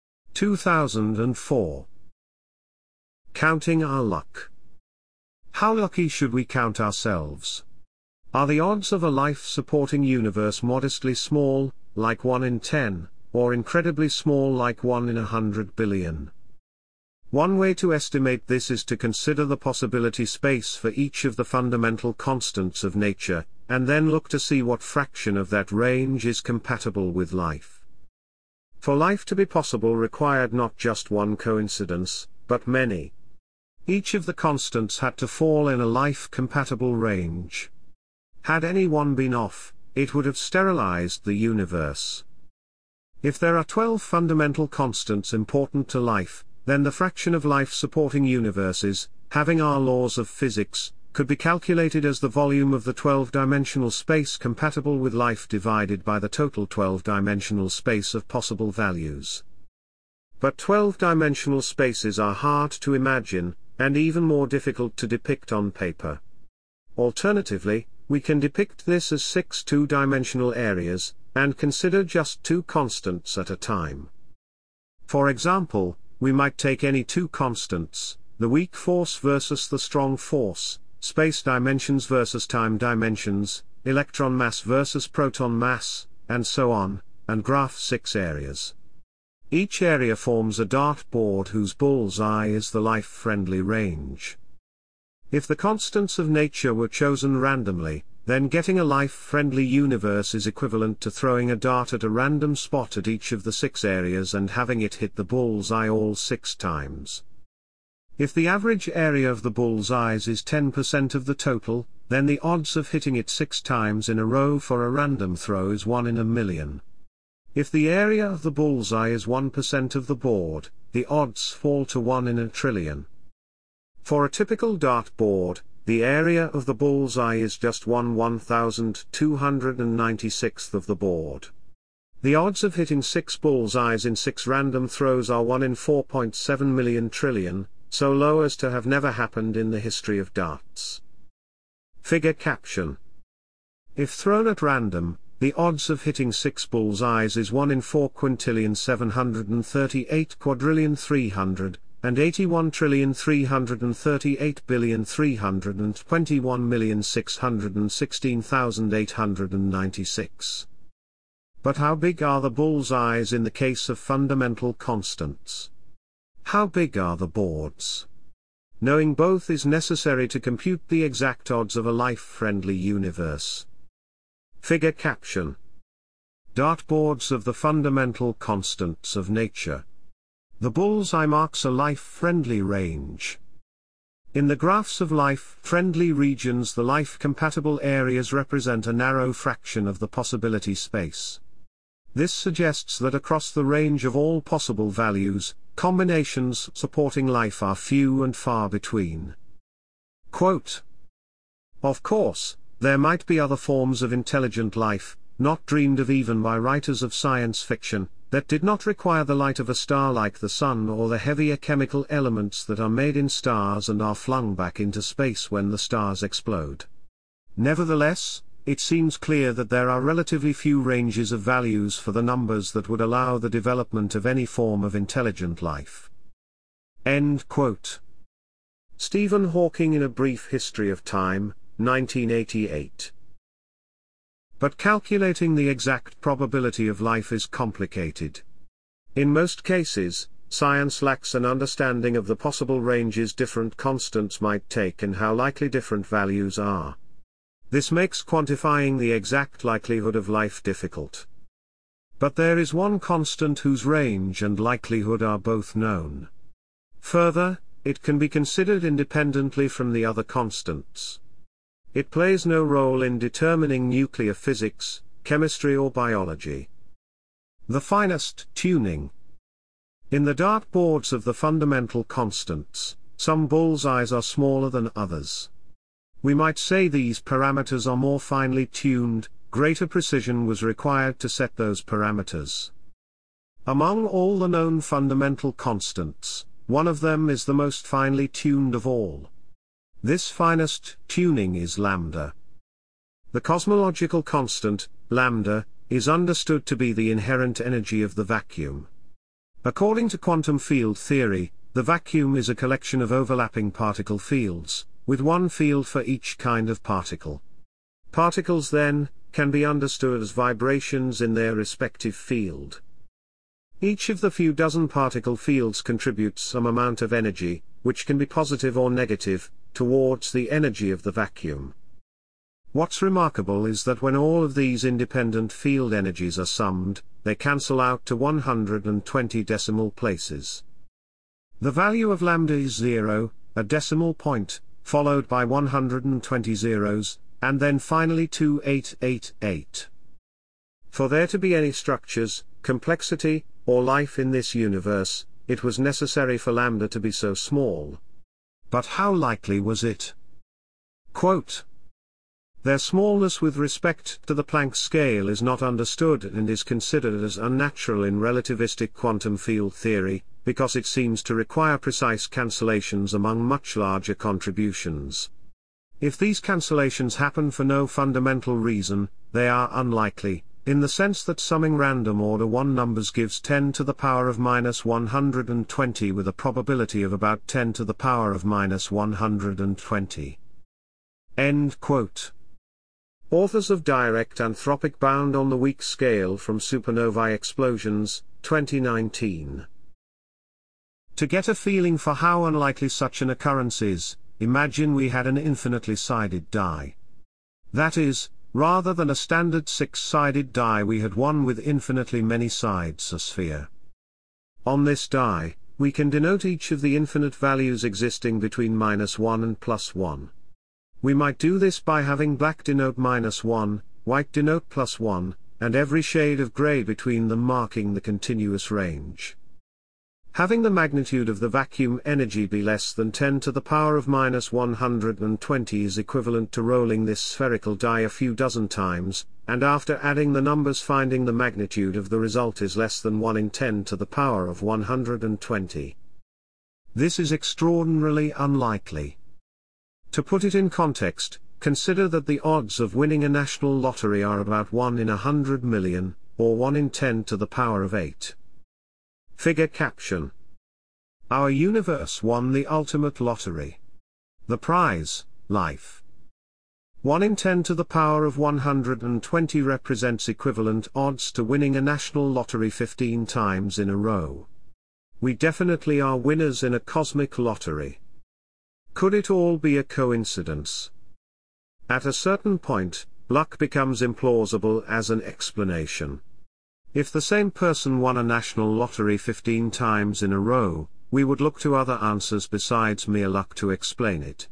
2004. Counting Our Luck. How lucky should we count ourselves? Are the odds of a life-supporting universe modestly small, like 1 in 10, or incredibly small like 1 in 100 billion? One way to estimate this is to consider the possibility space for each of the fundamental constants of nature, and then look to see what fraction of that range is compatible with life. For life to be possible required not just one coincidence, but many. Each of the constants had to fall in a life-compatible range. Had any one been off, it would have sterilized the universe. If there are 12 fundamental constants important to life, then the fraction of life-supporting universes, having our laws of physics, could be calculated as the volume of the 12-dimensional space compatible with life divided by the total 12-dimensional space of possible values. But 12-dimensional spaces are hard to imagine, and even more difficult to depict on paper. Alternatively, we can depict this as 6 two-dimensional areas, and consider just two constants at a time. For example, we might take any two constants, the weak force versus the strong force, space dimensions versus time dimensions, electron mass versus proton mass, and so on, and graph 6 areas. Each area forms a dartboard whose bullseye is the life-friendly range. If the constants of nature were chosen randomly, then getting a life-friendly universe is equivalent to throwing a dart at a random spot at each of the 6 areas and having it hit the bullseye all 6 times. If the average area of the bullseyes is 10% of the total, then the odds of hitting it 6 times in a row for a random throw is 1 in a million. If the area of the bullseye is 1% of the board, the odds fall to 1 in a trillion. For a typical dartboard, the area of the bullseye is just 1/1296th of the board. The odds of hitting 6 bullseyes in 6 random throws are 1 in 4.7 million trillion, so low as to have never happened in the history of darts. Figure caption. If thrown at random, the odds of hitting 6 bullseyes is 1 in 4,381,338,321,616,896. But how big are the bullseyes in the case of fundamental constants? How big are the boards? Knowing both is necessary to compute the exact odds of a life-friendly universe. Figure caption. Dartboards of the fundamental constants of nature. The bullseye marks a life-friendly range. In the graphs of life-friendly regions, the life-compatible areas represent a narrow fraction of the possibility space. This suggests that across the range of all possible values, combinations supporting life are few and far between. Quote. Of course, there might be other forms of intelligent life, not dreamed of even by writers of science fiction, that did not require the light of a star like the sun or the heavier chemical elements that are made in stars and are flung back into space when the stars explode. Nevertheless, it seems clear that there are relatively few ranges of values for the numbers that would allow the development of any form of intelligent life. End quote. Stephen Hawking in A Brief History of Time, 1988. But calculating the exact probability of life is complicated. In most cases, science lacks an understanding of the possible ranges different constants might take and how likely different values are. This makes quantifying the exact likelihood of life difficult. But there is one constant whose range and likelihood are both known. Further, it can be considered independently from the other constants. It plays no role in determining nuclear physics, chemistry or biology. The finest tuning. In the dartboards of the fundamental constants, some bullseyes are smaller than others. We might say these parameters are more finely tuned, greater precision was required to set those parameters. Among all the known fundamental constants, one of them is the most finely tuned of all. This finest tuning is lambda. The cosmological constant, lambda, is understood to be the inherent energy of the vacuum. According to quantum field theory, the vacuum is a collection of overlapping particle fields, with one field for each kind of particle. Particles then, can be understood as vibrations in their respective field. Each of the few dozen particle fields contributes some amount of energy, which can be positive or negative, towards the energy of the vacuum. What's remarkable is that when all of these independent field energies are summed, they cancel out to 120 decimal places. The value of lambda is 0, a decimal point, followed by 120 zeros, and then finally 2888. For there to be any structures, complexity, or life in this universe, it was necessary for lambda to be so small. But how likely was it? Quote, "Their smallness with respect to the Planck scale is not understood and is considered as unnatural in relativistic quantum field theory, because it seems to require precise cancellations among much larger contributions. If these cancellations happen for no fundamental reason, they are unlikely, in the sense that summing random order 1 numbers gives 10 to the power of minus 120 with a probability of about 10 to the power of minus 120. End quote. Authors of Direct Anthropic Bound on the Weak Scale from Supernovae Explosions, 2019. To get a feeling for how unlikely such an occurrence is, imagine we had an infinitely sided die. That is, rather than a standard 6-sided die we had one with infinitely many sides, a sphere. On this die, we can denote each of the infinite values existing between -1 and +1. We might do this by having black denote -1, white denote +1, and every shade of gray between them marking the continuous range. Having the magnitude of the vacuum energy be less than 10 to the power of minus 120 is equivalent to rolling this spherical die a few dozen times, and after adding the numbers finding the magnitude of the result is less than 1 in 10 to the power of 120. This is extraordinarily unlikely. To put it in context, consider that the odds of winning a national lottery are about 1 in 100 million, or 1 in 10 to the power of 8. Figure caption. Our universe won the ultimate lottery. The prize, life. 1 in 10 to the power of 120 represents equivalent odds to winning a national lottery 15 times in a row. We definitely are winners in a cosmic lottery. Could it all be a coincidence? At a certain point, luck becomes implausible as an explanation. If the same person won a national lottery 15 times in a row, we would look to other answers besides mere luck to explain it.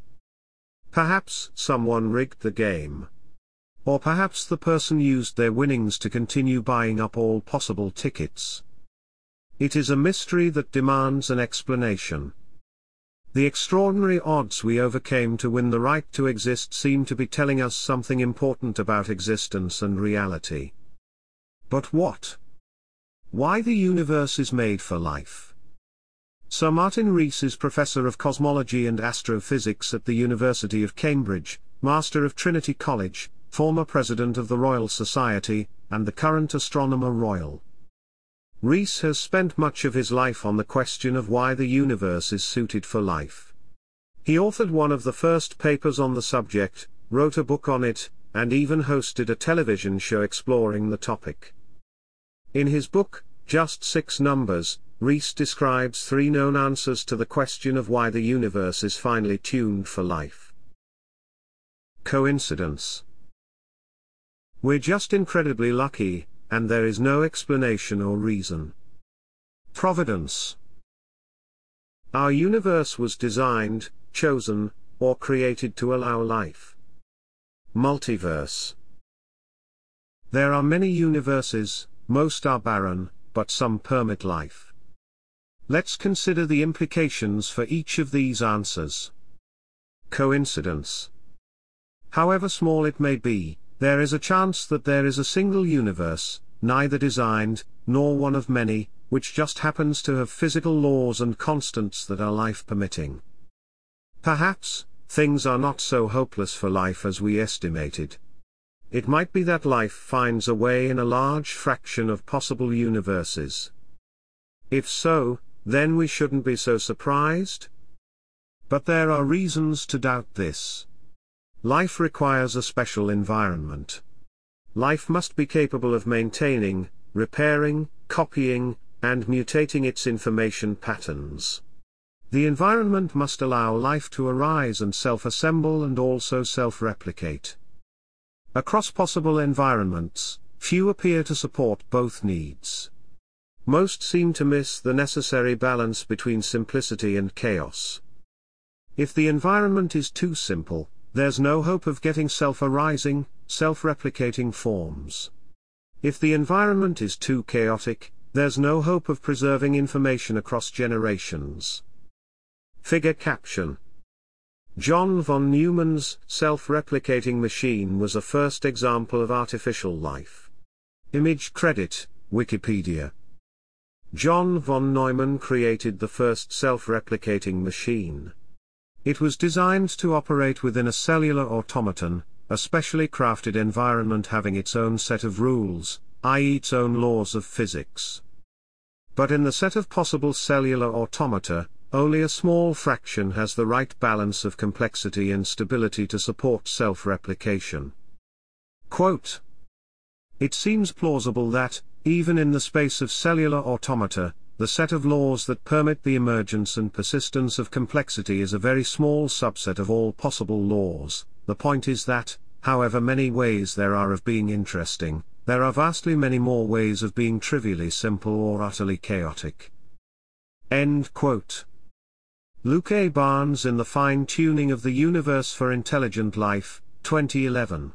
Perhaps someone rigged the game. Or perhaps the person used their winnings to continue buying up all possible tickets. It is a mystery that demands an explanation. The extraordinary odds we overcame to win the right to exist seem to be telling us something important about existence and reality. But what? Why the universe is made for life? Sir Martin Rees is Professor of Cosmology and Astrophysics at the University of Cambridge, Master of Trinity College, former President of the Royal Society, and the current Astronomer Royal. Rees has spent much of his life on the question of why the universe is suited for life. He authored one of the first papers on the subject, wrote a book on it, and even hosted a television show exploring the topic. In his book, Just 6 Numbers, Rees describes 3 known answers to the question of why the universe is finely tuned for life. Coincidence. We're just incredibly lucky, and there is no explanation or reason. Providence. Our universe was designed, chosen, or created to allow life. Multiverse. There are many universes. Most are barren, but some permit life. Let's consider the implications for each of these answers. Coincidence. However small it may be, there is a chance that there is a single universe, neither designed, nor one of many, which just happens to have physical laws and constants that are life-permitting. Perhaps, things are not so hopeless for life as we estimated. It might be that life finds a way in a large fraction of possible universes. If so, then we shouldn't be so surprised. But there are reasons to doubt this. Life requires a special environment. Life must be capable of maintaining, repairing, copying, and mutating its information patterns. The environment must allow life to arise and self-assemble and also self-replicate. Across possible environments, few appear to support both needs. Most seem to miss the necessary balance between simplicity and chaos. If the environment is too simple, there's no hope of getting self-arising, self-replicating forms. If the environment is too chaotic, there's no hope of preserving information across generations. Figure caption. John von Neumann's self-replicating machine was a first example of artificial life. Image credit, Wikipedia. John von Neumann created the first self-replicating machine. It was designed to operate within a cellular automaton, a specially crafted environment having its own set of rules, i.e. its own laws of physics. But in the set of possible cellular automata, only a small fraction has the right balance of complexity and stability to support self-replication. Quote, "It seems plausible that, even in the space of cellular automata, the set of laws that permit the emergence and persistence of complexity is a very small subset of all possible laws. The point is that, however many ways there are of being interesting, there are vastly many more ways of being trivially simple or utterly chaotic." End quote. Luke A. Barnes in The Fine-Tuning of the Universe for Intelligent Life, 2011.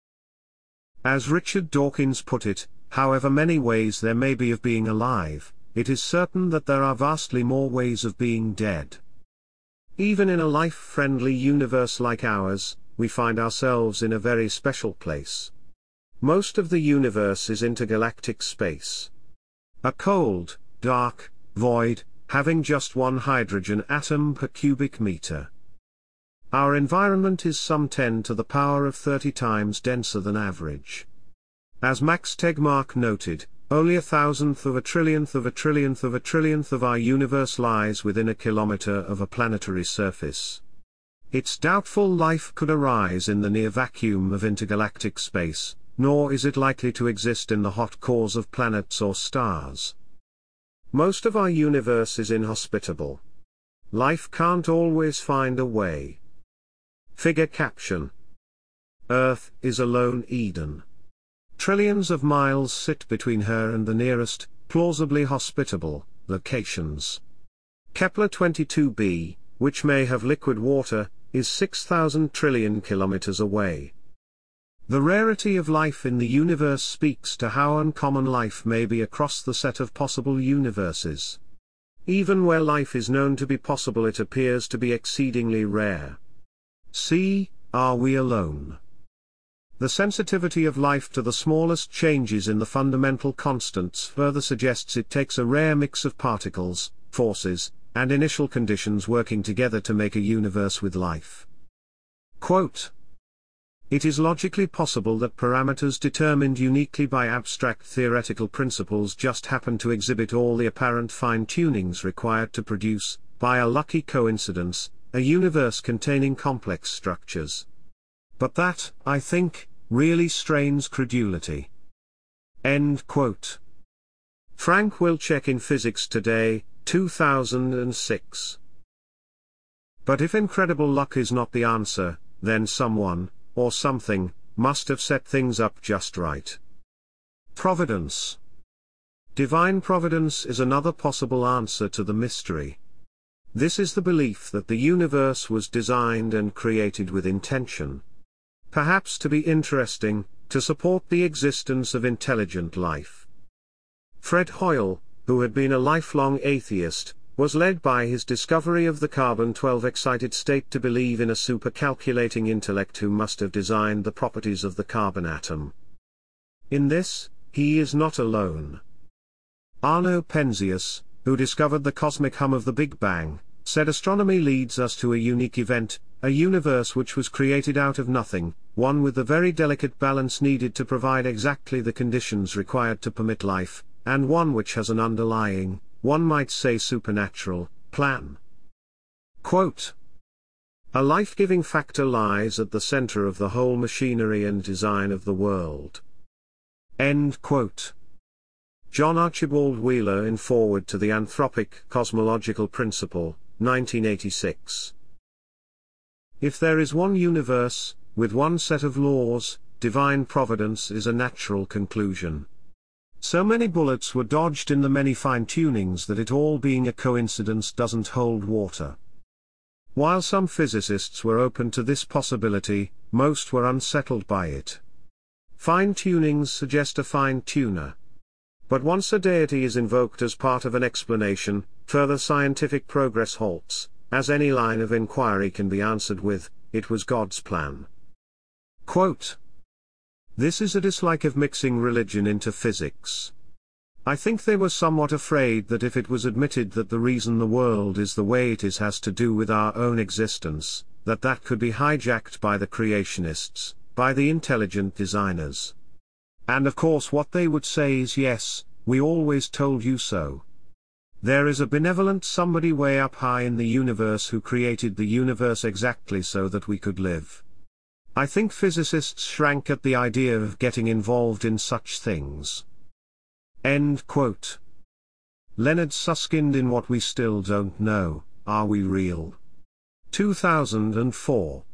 As Richard Dawkins put it, however many ways there may be of being alive, it is certain that there are vastly more ways of being dead. Even in a life-friendly universe like ours, we find ourselves in a very special place. Most of the universe is intergalactic space. A cold, dark, void, having just one hydrogen atom per cubic meter. Our environment is some 10 to the power of 30 times denser than average. As Max Tegmark noted, only 1,000th of a trillionth of a trillionth of a trillionth of our universe lies within a kilometer of a planetary surface. It's doubtful life could arise in the near vacuum of intergalactic space, nor is it likely to exist in the hot cores of planets or stars. Most of our universe is inhospitable. Life can't always find a way. Figure caption. Earth is a lone Eden. Trillions of miles sit between her and the nearest, plausibly hospitable, locations. Kepler 22b, which may have liquid water, is 6,000 trillion kilometers away. The rarity of life in the universe speaks to how uncommon life may be across the set of possible universes. Even where life is known to be possible, it appears to be exceedingly rare. See, Are We Alone? The sensitivity of life to the smallest changes in the fundamental constants further suggests it takes a rare mix of particles, forces, and initial conditions working together to make a universe with life. Quote, "It is logically possible that parameters determined uniquely by abstract theoretical principles just happen to exhibit all the apparent fine-tunings required to produce, by a lucky coincidence, a universe containing complex structures. But that, I think, really strains credulity." End quote. Frank Wilczek in Physics Today, 2006. But if incredible luck is not the answer, then someone, or something, must have set things up just right. Providence. Divine providence is another possible answer to the mystery. This is the belief that the universe was designed and created with intention. Perhaps to be interesting, to support the existence of intelligent life. Fred Hoyle, who had been a lifelong atheist, was led by his discovery of the carbon-12 excited state to believe in a supercalculating intellect who must have designed the properties of the carbon atom. In this, he is not alone. Arno Penzias, who discovered the cosmic hum of the Big Bang, said astronomy leads us to a unique event, a universe which was created out of nothing, one with the very delicate balance needed to provide exactly the conditions required to permit life, and one which has an underlying, one might say supernatural, plan. Quote, A life-giving factor lies at the center of the whole machinery and design of the world. End quote. John Archibald Wheeler in Foreword to the Anthropic Cosmological Principle, 1986. If there is one universe, with one set of laws, divine providence is a natural conclusion. So many bullets were dodged in the many fine-tunings that it all being a coincidence doesn't hold water. While some physicists were open to this possibility, most were unsettled by it. Fine-tunings suggest a fine-tuner. But once a deity is invoked as part of an explanation, further scientific progress halts, as any line of inquiry can be answered with, "It was God's plan." Quote. This is a dislike of mixing religion into physics. I think they were somewhat afraid that if it was admitted that the reason the world is the way it is has to do with our own existence, that could be hijacked by the creationists, by the intelligent designers. And of course what they would say is, yes, we always told you so. There is a benevolent somebody way up high in the universe who created the universe exactly so that we could live. I think physicists shrank at the idea of getting involved in such things. End quote. Leonard Susskind in What We Still Don't Know, Are We Real? 2004.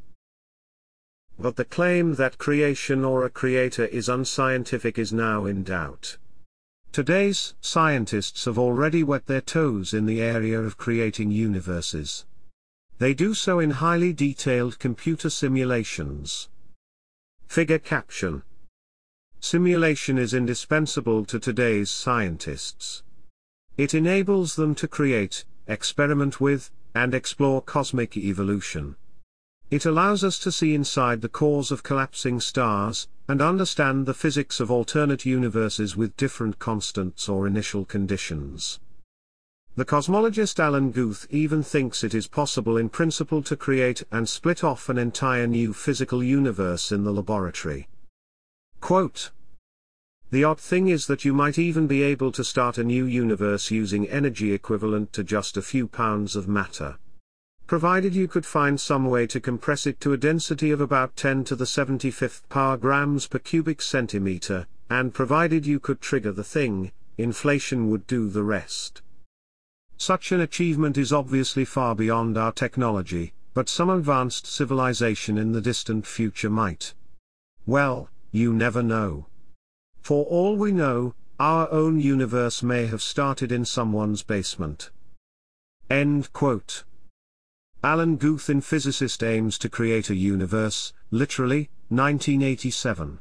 But the claim that creation or a creator is unscientific is now in doubt. Today's scientists have already wet their toes in the area of creating universes. They do so in highly detailed computer simulations. Figure caption. Simulation is indispensable to today's scientists. It enables them to create, experiment with, and explore cosmic evolution. It allows us to see inside the cores of collapsing stars, and understand the physics of alternate universes with different constants or initial conditions. The cosmologist Alan Guth even thinks it is possible in principle to create and split off an entire new physical universe in the laboratory. Quote. The odd thing is that you might even be able to start a new universe using energy equivalent to just a few pounds of matter. Provided you could find some way to compress it to a density of about 10 to the 75th power grams per cubic centimeter, and provided you could trigger the thing, inflation would do the rest. Such an achievement is obviously far beyond our technology, but some advanced civilization in the distant future might. Well, you never know. For all we know, our own universe may have started in someone's basement. End quote. Alan Guth in Physicist Aims to Create a Universe, literally, 1987.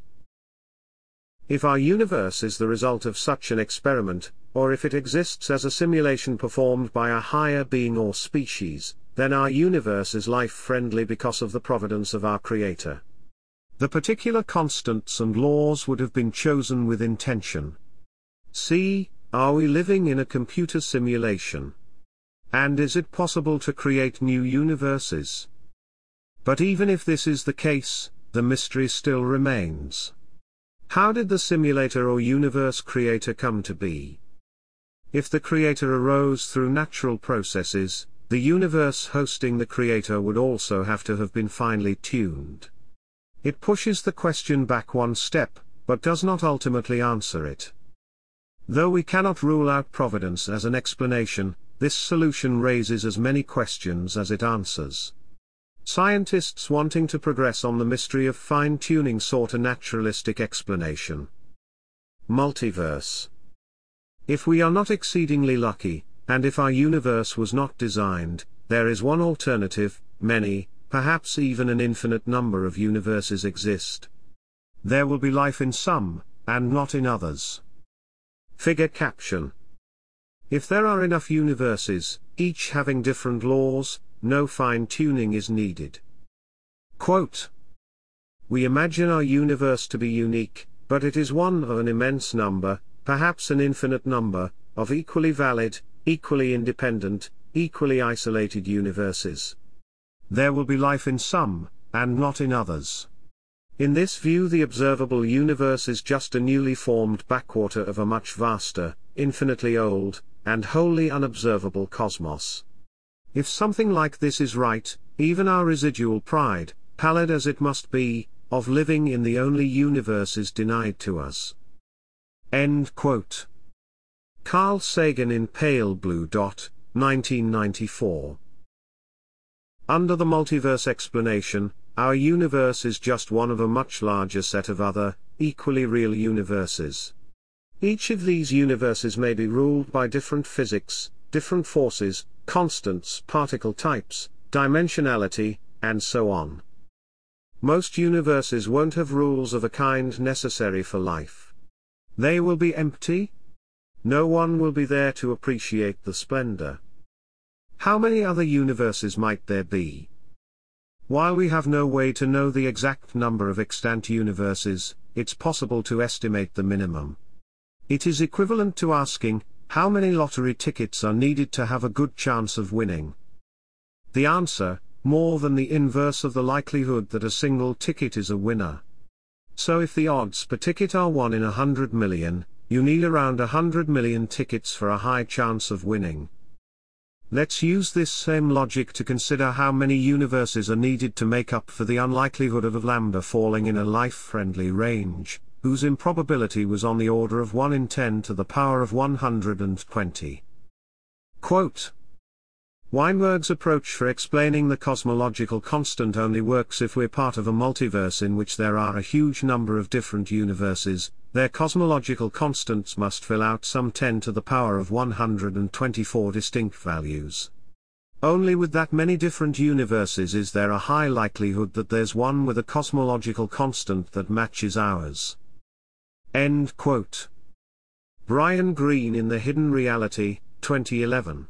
If our universe is the result of such an experiment, or if it exists as a simulation performed by a higher being or species, then our universe is life-friendly because of the providence of our Creator. The particular constants and laws would have been chosen with intention. See, are we living in a computer simulation? And is it possible to create new universes? But even if this is the case, the mystery still remains. How did the simulator or universe creator come to be? If the creator arose through natural processes, the universe hosting the creator would also have to have been finely tuned. It pushes the question back one step, but does not ultimately answer it. Though we cannot rule out providence as an explanation, this solution raises as many questions as it answers. Scientists wanting to progress on the mystery of fine-tuning sought a naturalistic explanation. Multiverse. If we are not exceedingly lucky, and if our universe was not designed, there is one alternative: many, perhaps even an infinite number of universes exist. There will be life in some, and not in others. Figure caption. If there are enough universes, each having different laws, no fine-tuning is needed. Quote. We imagine our universe to be unique, but it is one of an immense number, perhaps an infinite number, of equally valid, equally independent, equally isolated universes. There will be life in some, and not in others. In this view, the observable universe is just a newly formed backwater of a much vaster, infinitely old, and wholly unobservable cosmos. If something like this is right, even our residual pride, pallid as it must be, of living in the only universe is denied to us. End quote. Carl Sagan in Pale Blue Dot, 1994. Under the multiverse explanation, our universe is just one of a much larger set of other, equally real universes. Each of these universes may be ruled by different physics, different forces, constants, particle types, dimensionality, and so on. Most universes won't have rules of a kind necessary for life. They will be empty. No one will be there to appreciate the splendor. How many other universes might there be? While we have no way to know the exact number of extant universes, it's possible to estimate the minimum. It is equivalent to asking, how many lottery tickets are needed to have a good chance of winning? The answer, more than the inverse of the likelihood that a single ticket is a winner. So if the odds per ticket are 1 in 100 million, you need around 100 million tickets for a high chance of winning. Let's use this same logic to consider how many universes are needed to make up for the unlikelihood of lambda falling in a life-friendly range, whose improbability was on the order of 1 in 10 to the power of 120. Quote: Weinberg's approach for explaining the cosmological constant only works if we're part of a multiverse in which there are a huge number of different universes. Their cosmological constants must fill out some 10 to the power of 124 distinct values. Only with that many different universes is there a high likelihood that there's one with a cosmological constant that matches ours. End quote. Brian Greene in The Hidden Reality, 2011.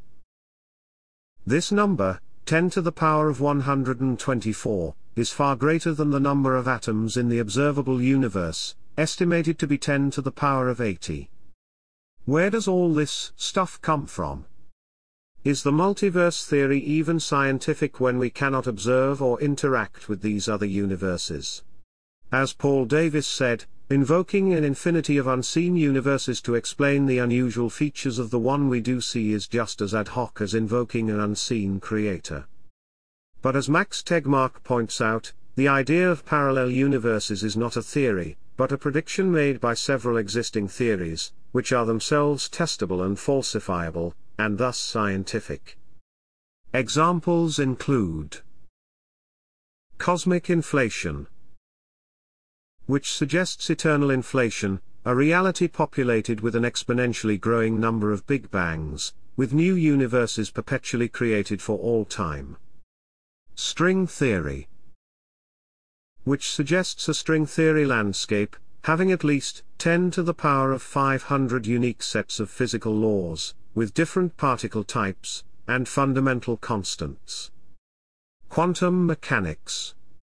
This number, 10 to the power of 124, is far greater than the number of atoms in the observable universe, estimated to be 10 to the power of 80. Where does all this stuff come from? Is the multiverse theory even scientific when we cannot observe or interact with these other universes? As Paul Davies said, invoking an infinity of unseen universes to explain the unusual features of the one we do see is just as ad hoc as invoking an unseen creator. But as Max Tegmark points out, the idea of parallel universes is not a theory, but a prediction made by several existing theories, which are themselves testable and falsifiable, and thus scientific. Examples include cosmic inflation, which suggests eternal inflation, a reality populated with an exponentially growing number of Big Bangs, with new universes perpetually created for all time. String theory, which suggests a string theory landscape, having at least 10 to the power of 500 unique sets of physical laws, with different particle types, and fundamental constants. Quantum mechanics,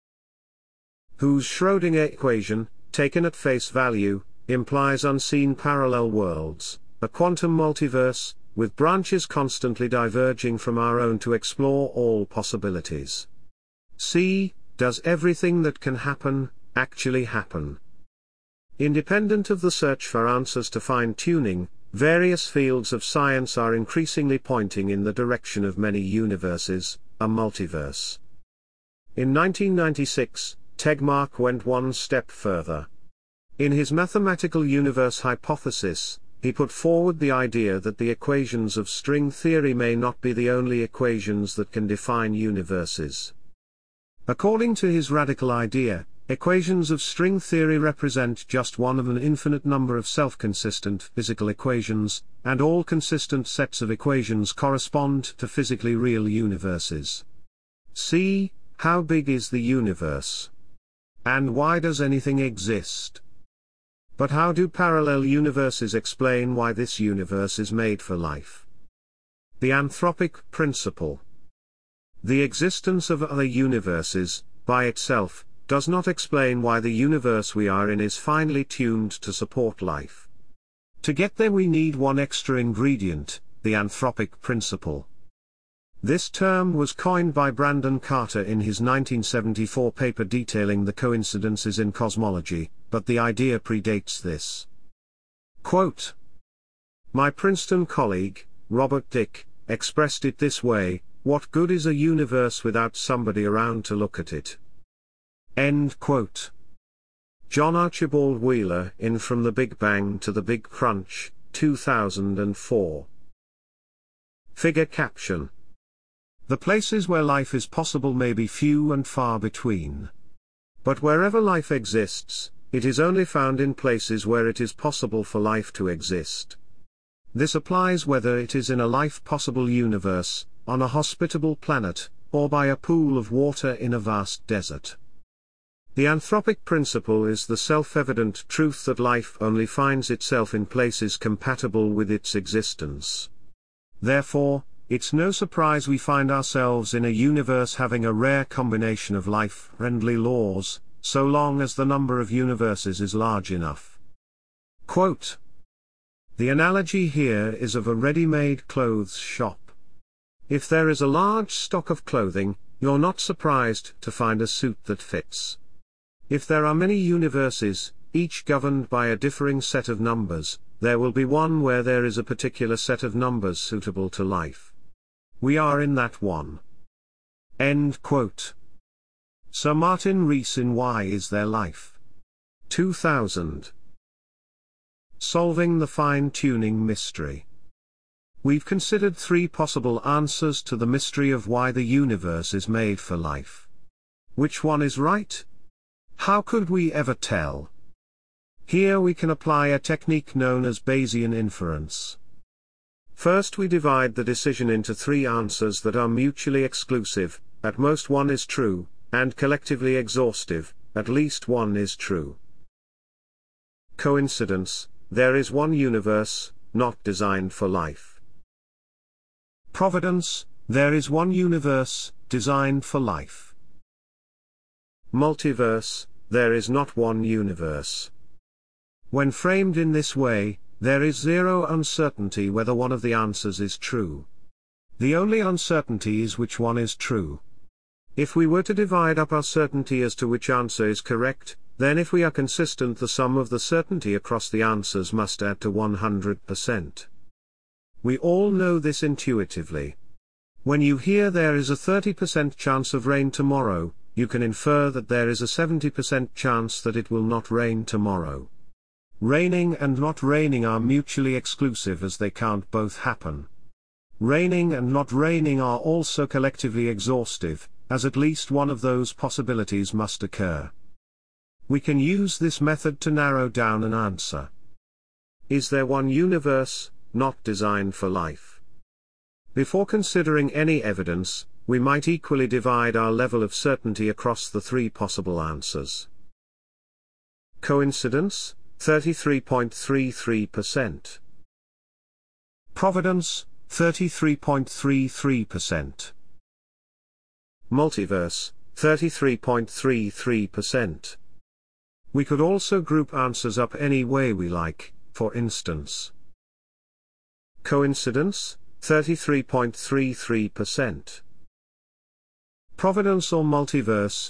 whose Schrödinger equation, taken at face value, implies unseen parallel worlds, a quantum multiverse, with branches constantly diverging from our own to explore all possibilities. C. Does everything that can happen, actually happen? Independent of the search for answers to fine-tuning, various fields of science are increasingly pointing in the direction of many universes, a multiverse. In 1996, Tegmark went one step further. In his mathematical universe hypothesis, he put forward the idea that the equations of string theory may not be the only equations that can define universes. According to his radical idea, equations of string theory represent just one of an infinite number of self-consistent physical equations, and all consistent sets of equations correspond to physically real universes. C. How big is the universe? And why does anything exist? But how do parallel universes explain why this universe is made for life? The anthropic principle. The existence of other universes, by itself, does not explain why the universe we are in is finely tuned to support life. To get there we need one extra ingredient, the anthropic principle. This term was coined by Brandon Carter in his 1974 paper detailing the coincidences in cosmology, but the idea predates this. Quote: My Princeton colleague, Robert Dick, expressed it this way: What good is a universe without somebody around to look at it? End quote. John Archibald Wheeler in From the Big Bang to the Big Crunch, 2004. Figure caption. The places where life is possible may be few and far between. But wherever life exists, it is only found in places where it is possible for life to exist. This applies whether it is in a life-possible universe, on a hospitable planet, or by a pool of water in a vast desert. The anthropic principle is the self-evident truth that life only finds itself in places compatible with its existence. Therefore, it's no surprise we find ourselves in a universe having a rare combination of life-friendly laws, so long as the number of universes is large enough. Quote. The analogy here is of a ready-made clothes shop. If there is a large stock of clothing, you're not surprised to find a suit that fits. If there are many universes, each governed by a differing set of numbers, there will be one where there is a particular set of numbers suitable to life. We are in that one. End quote. Sir Martin Rees in Why Is There Life? 2000. Solving the fine-tuning mystery. We've considered three possible answers to the mystery of why the universe is made for life. Which one is right? How could we ever tell? Here we can apply a technique known as Bayesian inference. First we divide the decision into three answers that are mutually exclusive, at most one is true, and collectively exhaustive, at least one is true. Coincidence, there is one universe, not designed for life. Providence, there is one universe, designed for life. Multiverse, there is not one universe. When framed in this way, there is zero uncertainty whether one of the answers is true. The only uncertainty is which one is true. If we were to divide up our certainty as to which answer is correct, then if we are consistent, the sum of the certainty across the answers must add to 100%. We all know this intuitively. When you hear there is a 30% chance of rain tomorrow, you can infer that there is a 70% chance that it will not rain tomorrow. Raining and not raining are mutually exclusive as they can't both happen. Raining and not raining are also collectively exhaustive, as at least one of those possibilities must occur. We can use this method to narrow down an answer. Is there one universe, not designed for life? Before considering any evidence, we might equally divide our level of certainty across the three possible answers. Coincidence, 33.33%. Providence, 33.33%. Multiverse, 33.33%. We could also group answers up any way we like, for instance. Coincidence, 33.33%. Providence or multiverse,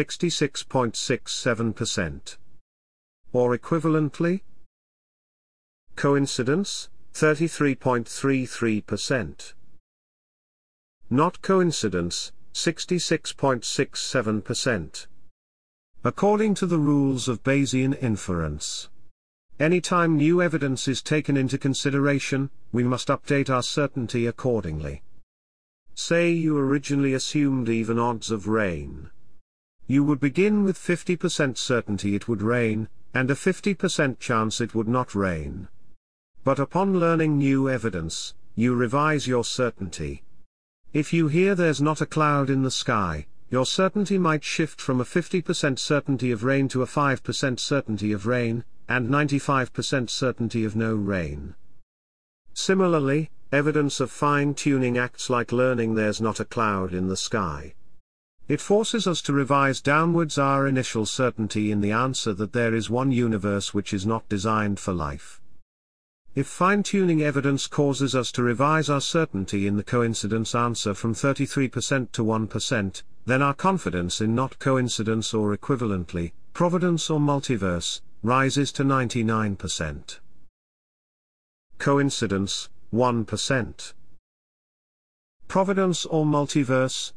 66.67%. Or equivalently? Coincidence, 33.33%. Not coincidence, 66.67%. According to the rules of Bayesian inference, anytime new evidence is taken into consideration, we must update our certainty accordingly. Say you originally assumed even odds of rain. You would begin with 50% certainty it would rain, and a 50% chance it would not rain. But upon learning new evidence, you revise your certainty. If you hear there's not a cloud in the sky, your certainty might shift from a 50% certainty of rain to a 5% certainty of rain, and 95% certainty of no rain. Similarly, evidence of fine-tuning acts like learning there's not a cloud in the sky. It forces us to revise downwards our initial certainty in the answer that there is one universe which is not designed for life. If fine-tuning evidence causes us to revise our certainty in the coincidence answer from 33% to 1%, then our confidence in not coincidence or equivalently, providence or multiverse, rises to 99%. Coincidence, 1%. Providence or multiverse,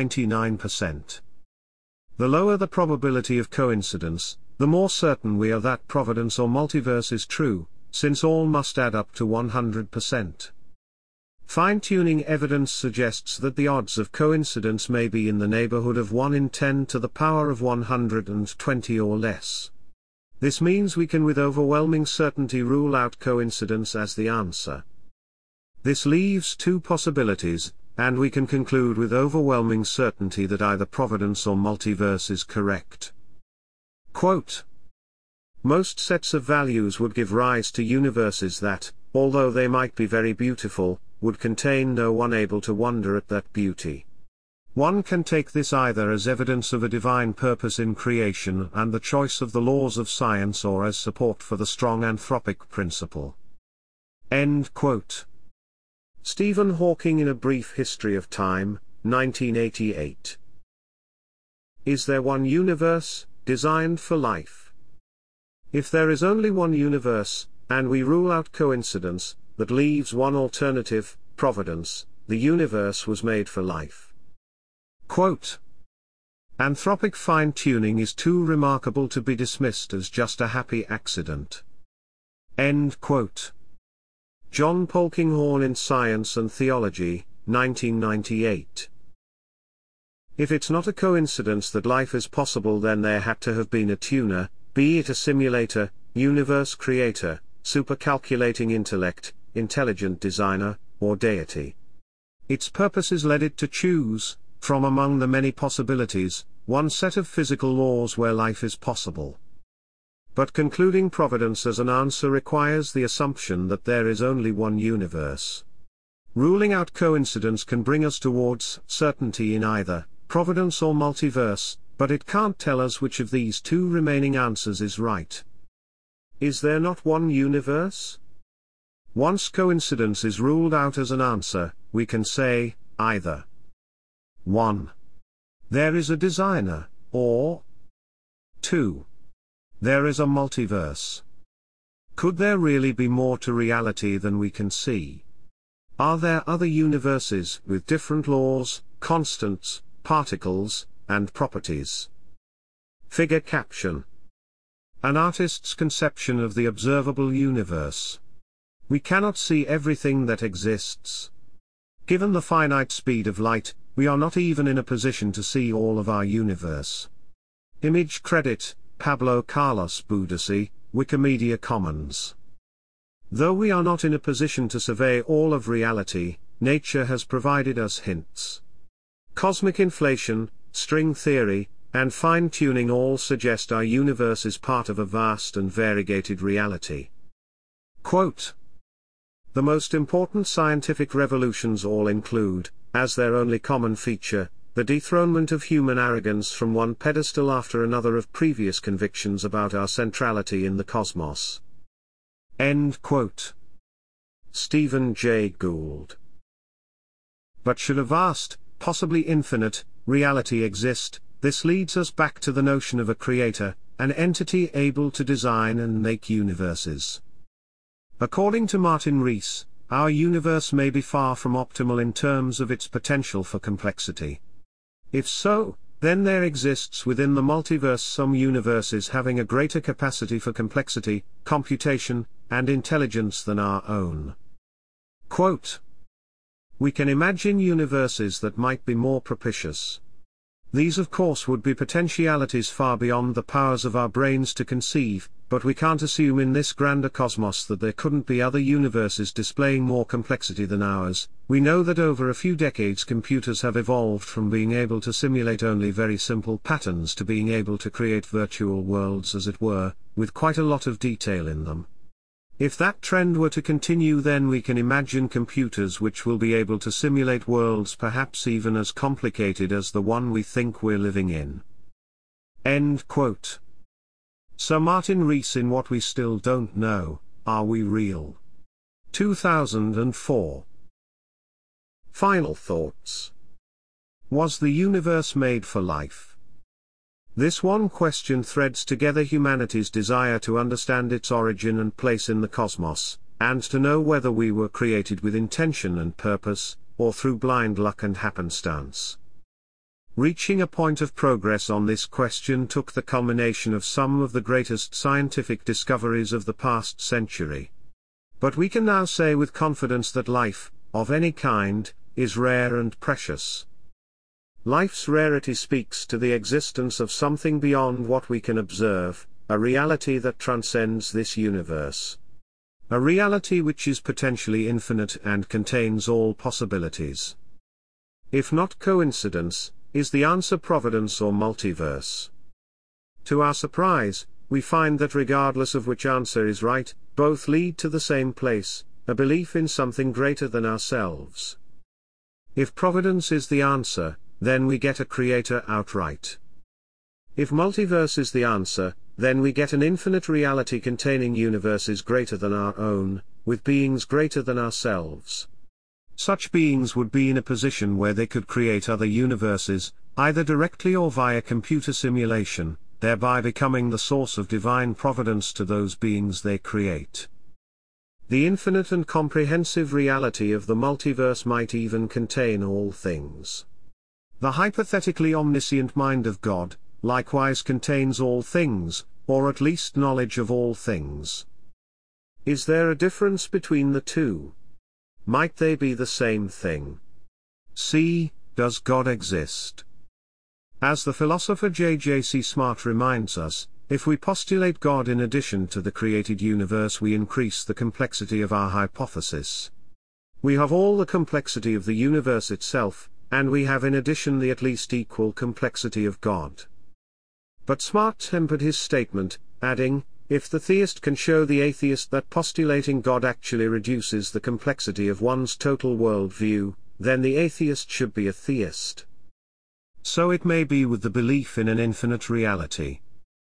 99%. The lower the probability of coincidence, the more certain we are that providence or multiverse is true, since all must add up to 100%. Fine-tuning evidence suggests that the odds of coincidence may be in the neighborhood of 1 in 10 to the power of 120 or less. This means we can with overwhelming certainty rule out coincidence as the answer. This leaves two possibilities, and we can conclude with overwhelming certainty that either providence or multiverse is correct. Quote: most sets of values would give rise to universes that, although they might be very beautiful, would contain no one able to wonder at that beauty. One can take this either as evidence of a divine purpose in creation and the choice of the laws of science, or as support for the strong anthropic principle. End quote. Stephen Hawking in A Brief History of Time, 1988. Is there one universe, designed for life? If there is only one universe, and we rule out coincidence, that leaves one alternative, providence, the universe was made for life. Quote: anthropic fine-tuning is too remarkable to be dismissed as just a happy accident. End quote. John Polkinghorne in Science and Theology, 1998. If it's not a coincidence that life is possible, then there had to have been a tuner, be it a simulator, universe creator, supercalculating intellect, intelligent designer, or deity. Its purposes led it to choose, from among the many possibilities, one set of physical laws where life is possible. But concluding providence as an answer requires the assumption that there is only one universe. Ruling out coincidence can bring us towards certainty in either providence or multiverse, but it can't tell us which of these two remaining answers is right. Is there not one universe? Once coincidence is ruled out as an answer, we can say, either 1. There is a designer, or 2. There is a multiverse. Could there really be more to reality than we can see? Are there other universes with different laws, constants, particles, and properties? Figure caption. An artist's conception of the observable universe. We cannot see everything that exists. Given the finite speed of light, we are not even in a position to see all of our universe. Image credit, Pablo Carlos Budisi, Wikimedia Commons. Though we are not in a position to survey all of reality, nature has provided us hints. Cosmic inflation, string theory, and fine-tuning all suggest our universe is part of a vast and variegated reality. Quote: the most important scientific revolutions all include, as their only common feature, the dethronement of human arrogance from one pedestal after another of previous convictions about our centrality in the cosmos. End quote. Stephen Jay Gould. But should a vast, possibly infinite, reality exist, this leads us back to the notion of a creator, an entity able to design and make universes. According to Martin Rees, our universe may be far from optimal in terms of its potential for complexity. If so, then there exists within the multiverse some universes having a greater capacity for complexity, computation, and intelligence than our own. Quote: we can imagine universes that might be more propitious. These of course would be potentialities far beyond the powers of our brains to conceive, but we can't assume in this grander cosmos that there couldn't be other universes displaying more complexity than ours. We know that over a few decades computers have evolved from being able to simulate only very simple patterns to being able to create virtual worlds, as it were, with quite a lot of detail in them. If that trend were to continue, then we can imagine computers which will be able to simulate worlds perhaps even as complicated as the one we think we're living in. End quote. Sir Martin Rees in What We Still Don't Know, Are We Real? 2004. Final thoughts. Was the universe made for life? This one question threads together humanity's desire to understand its origin and place in the cosmos, and to know whether we were created with intention and purpose, or through blind luck and happenstance? Reaching a point of progress on this question took the culmination of some of the greatest scientific discoveries of the past century. But we can now say with confidence that life, of any kind, is rare and precious. Life's rarity speaks to the existence of something beyond what we can observe, a reality that transcends this universe. A reality which is potentially infinite and contains all possibilities. If not coincidence, is the answer providence or multiverse? To our surprise, we find that regardless of which answer is right, both lead to the same place, a belief in something greater than ourselves. If providence is the answer, then we get a creator outright. If multiverse is the answer, then we get an infinite reality containing universes greater than our own, with beings greater than ourselves. Such beings would be in a position where they could create other universes, either directly or via computer simulation, thereby becoming the source of divine providence to those beings they create. The infinite and comprehensive reality of the multiverse might even contain all things. The hypothetically omniscient mind of God, likewise contains all things, or at least knowledge of all things. Is there a difference between the two? Might they be the same thing? C. Does God exist? As the philosopher J.J.C. Smart reminds us, if we postulate God in addition to the created universe, we increase the complexity of our hypothesis. We have all the complexity of the universe itself, and we have in addition the at least equal complexity of God. But Smart tempered his statement, adding, if the theist can show the atheist that postulating God actually reduces the complexity of one's total worldview, then the atheist should be a theist. So it may be with the belief in an infinite reality.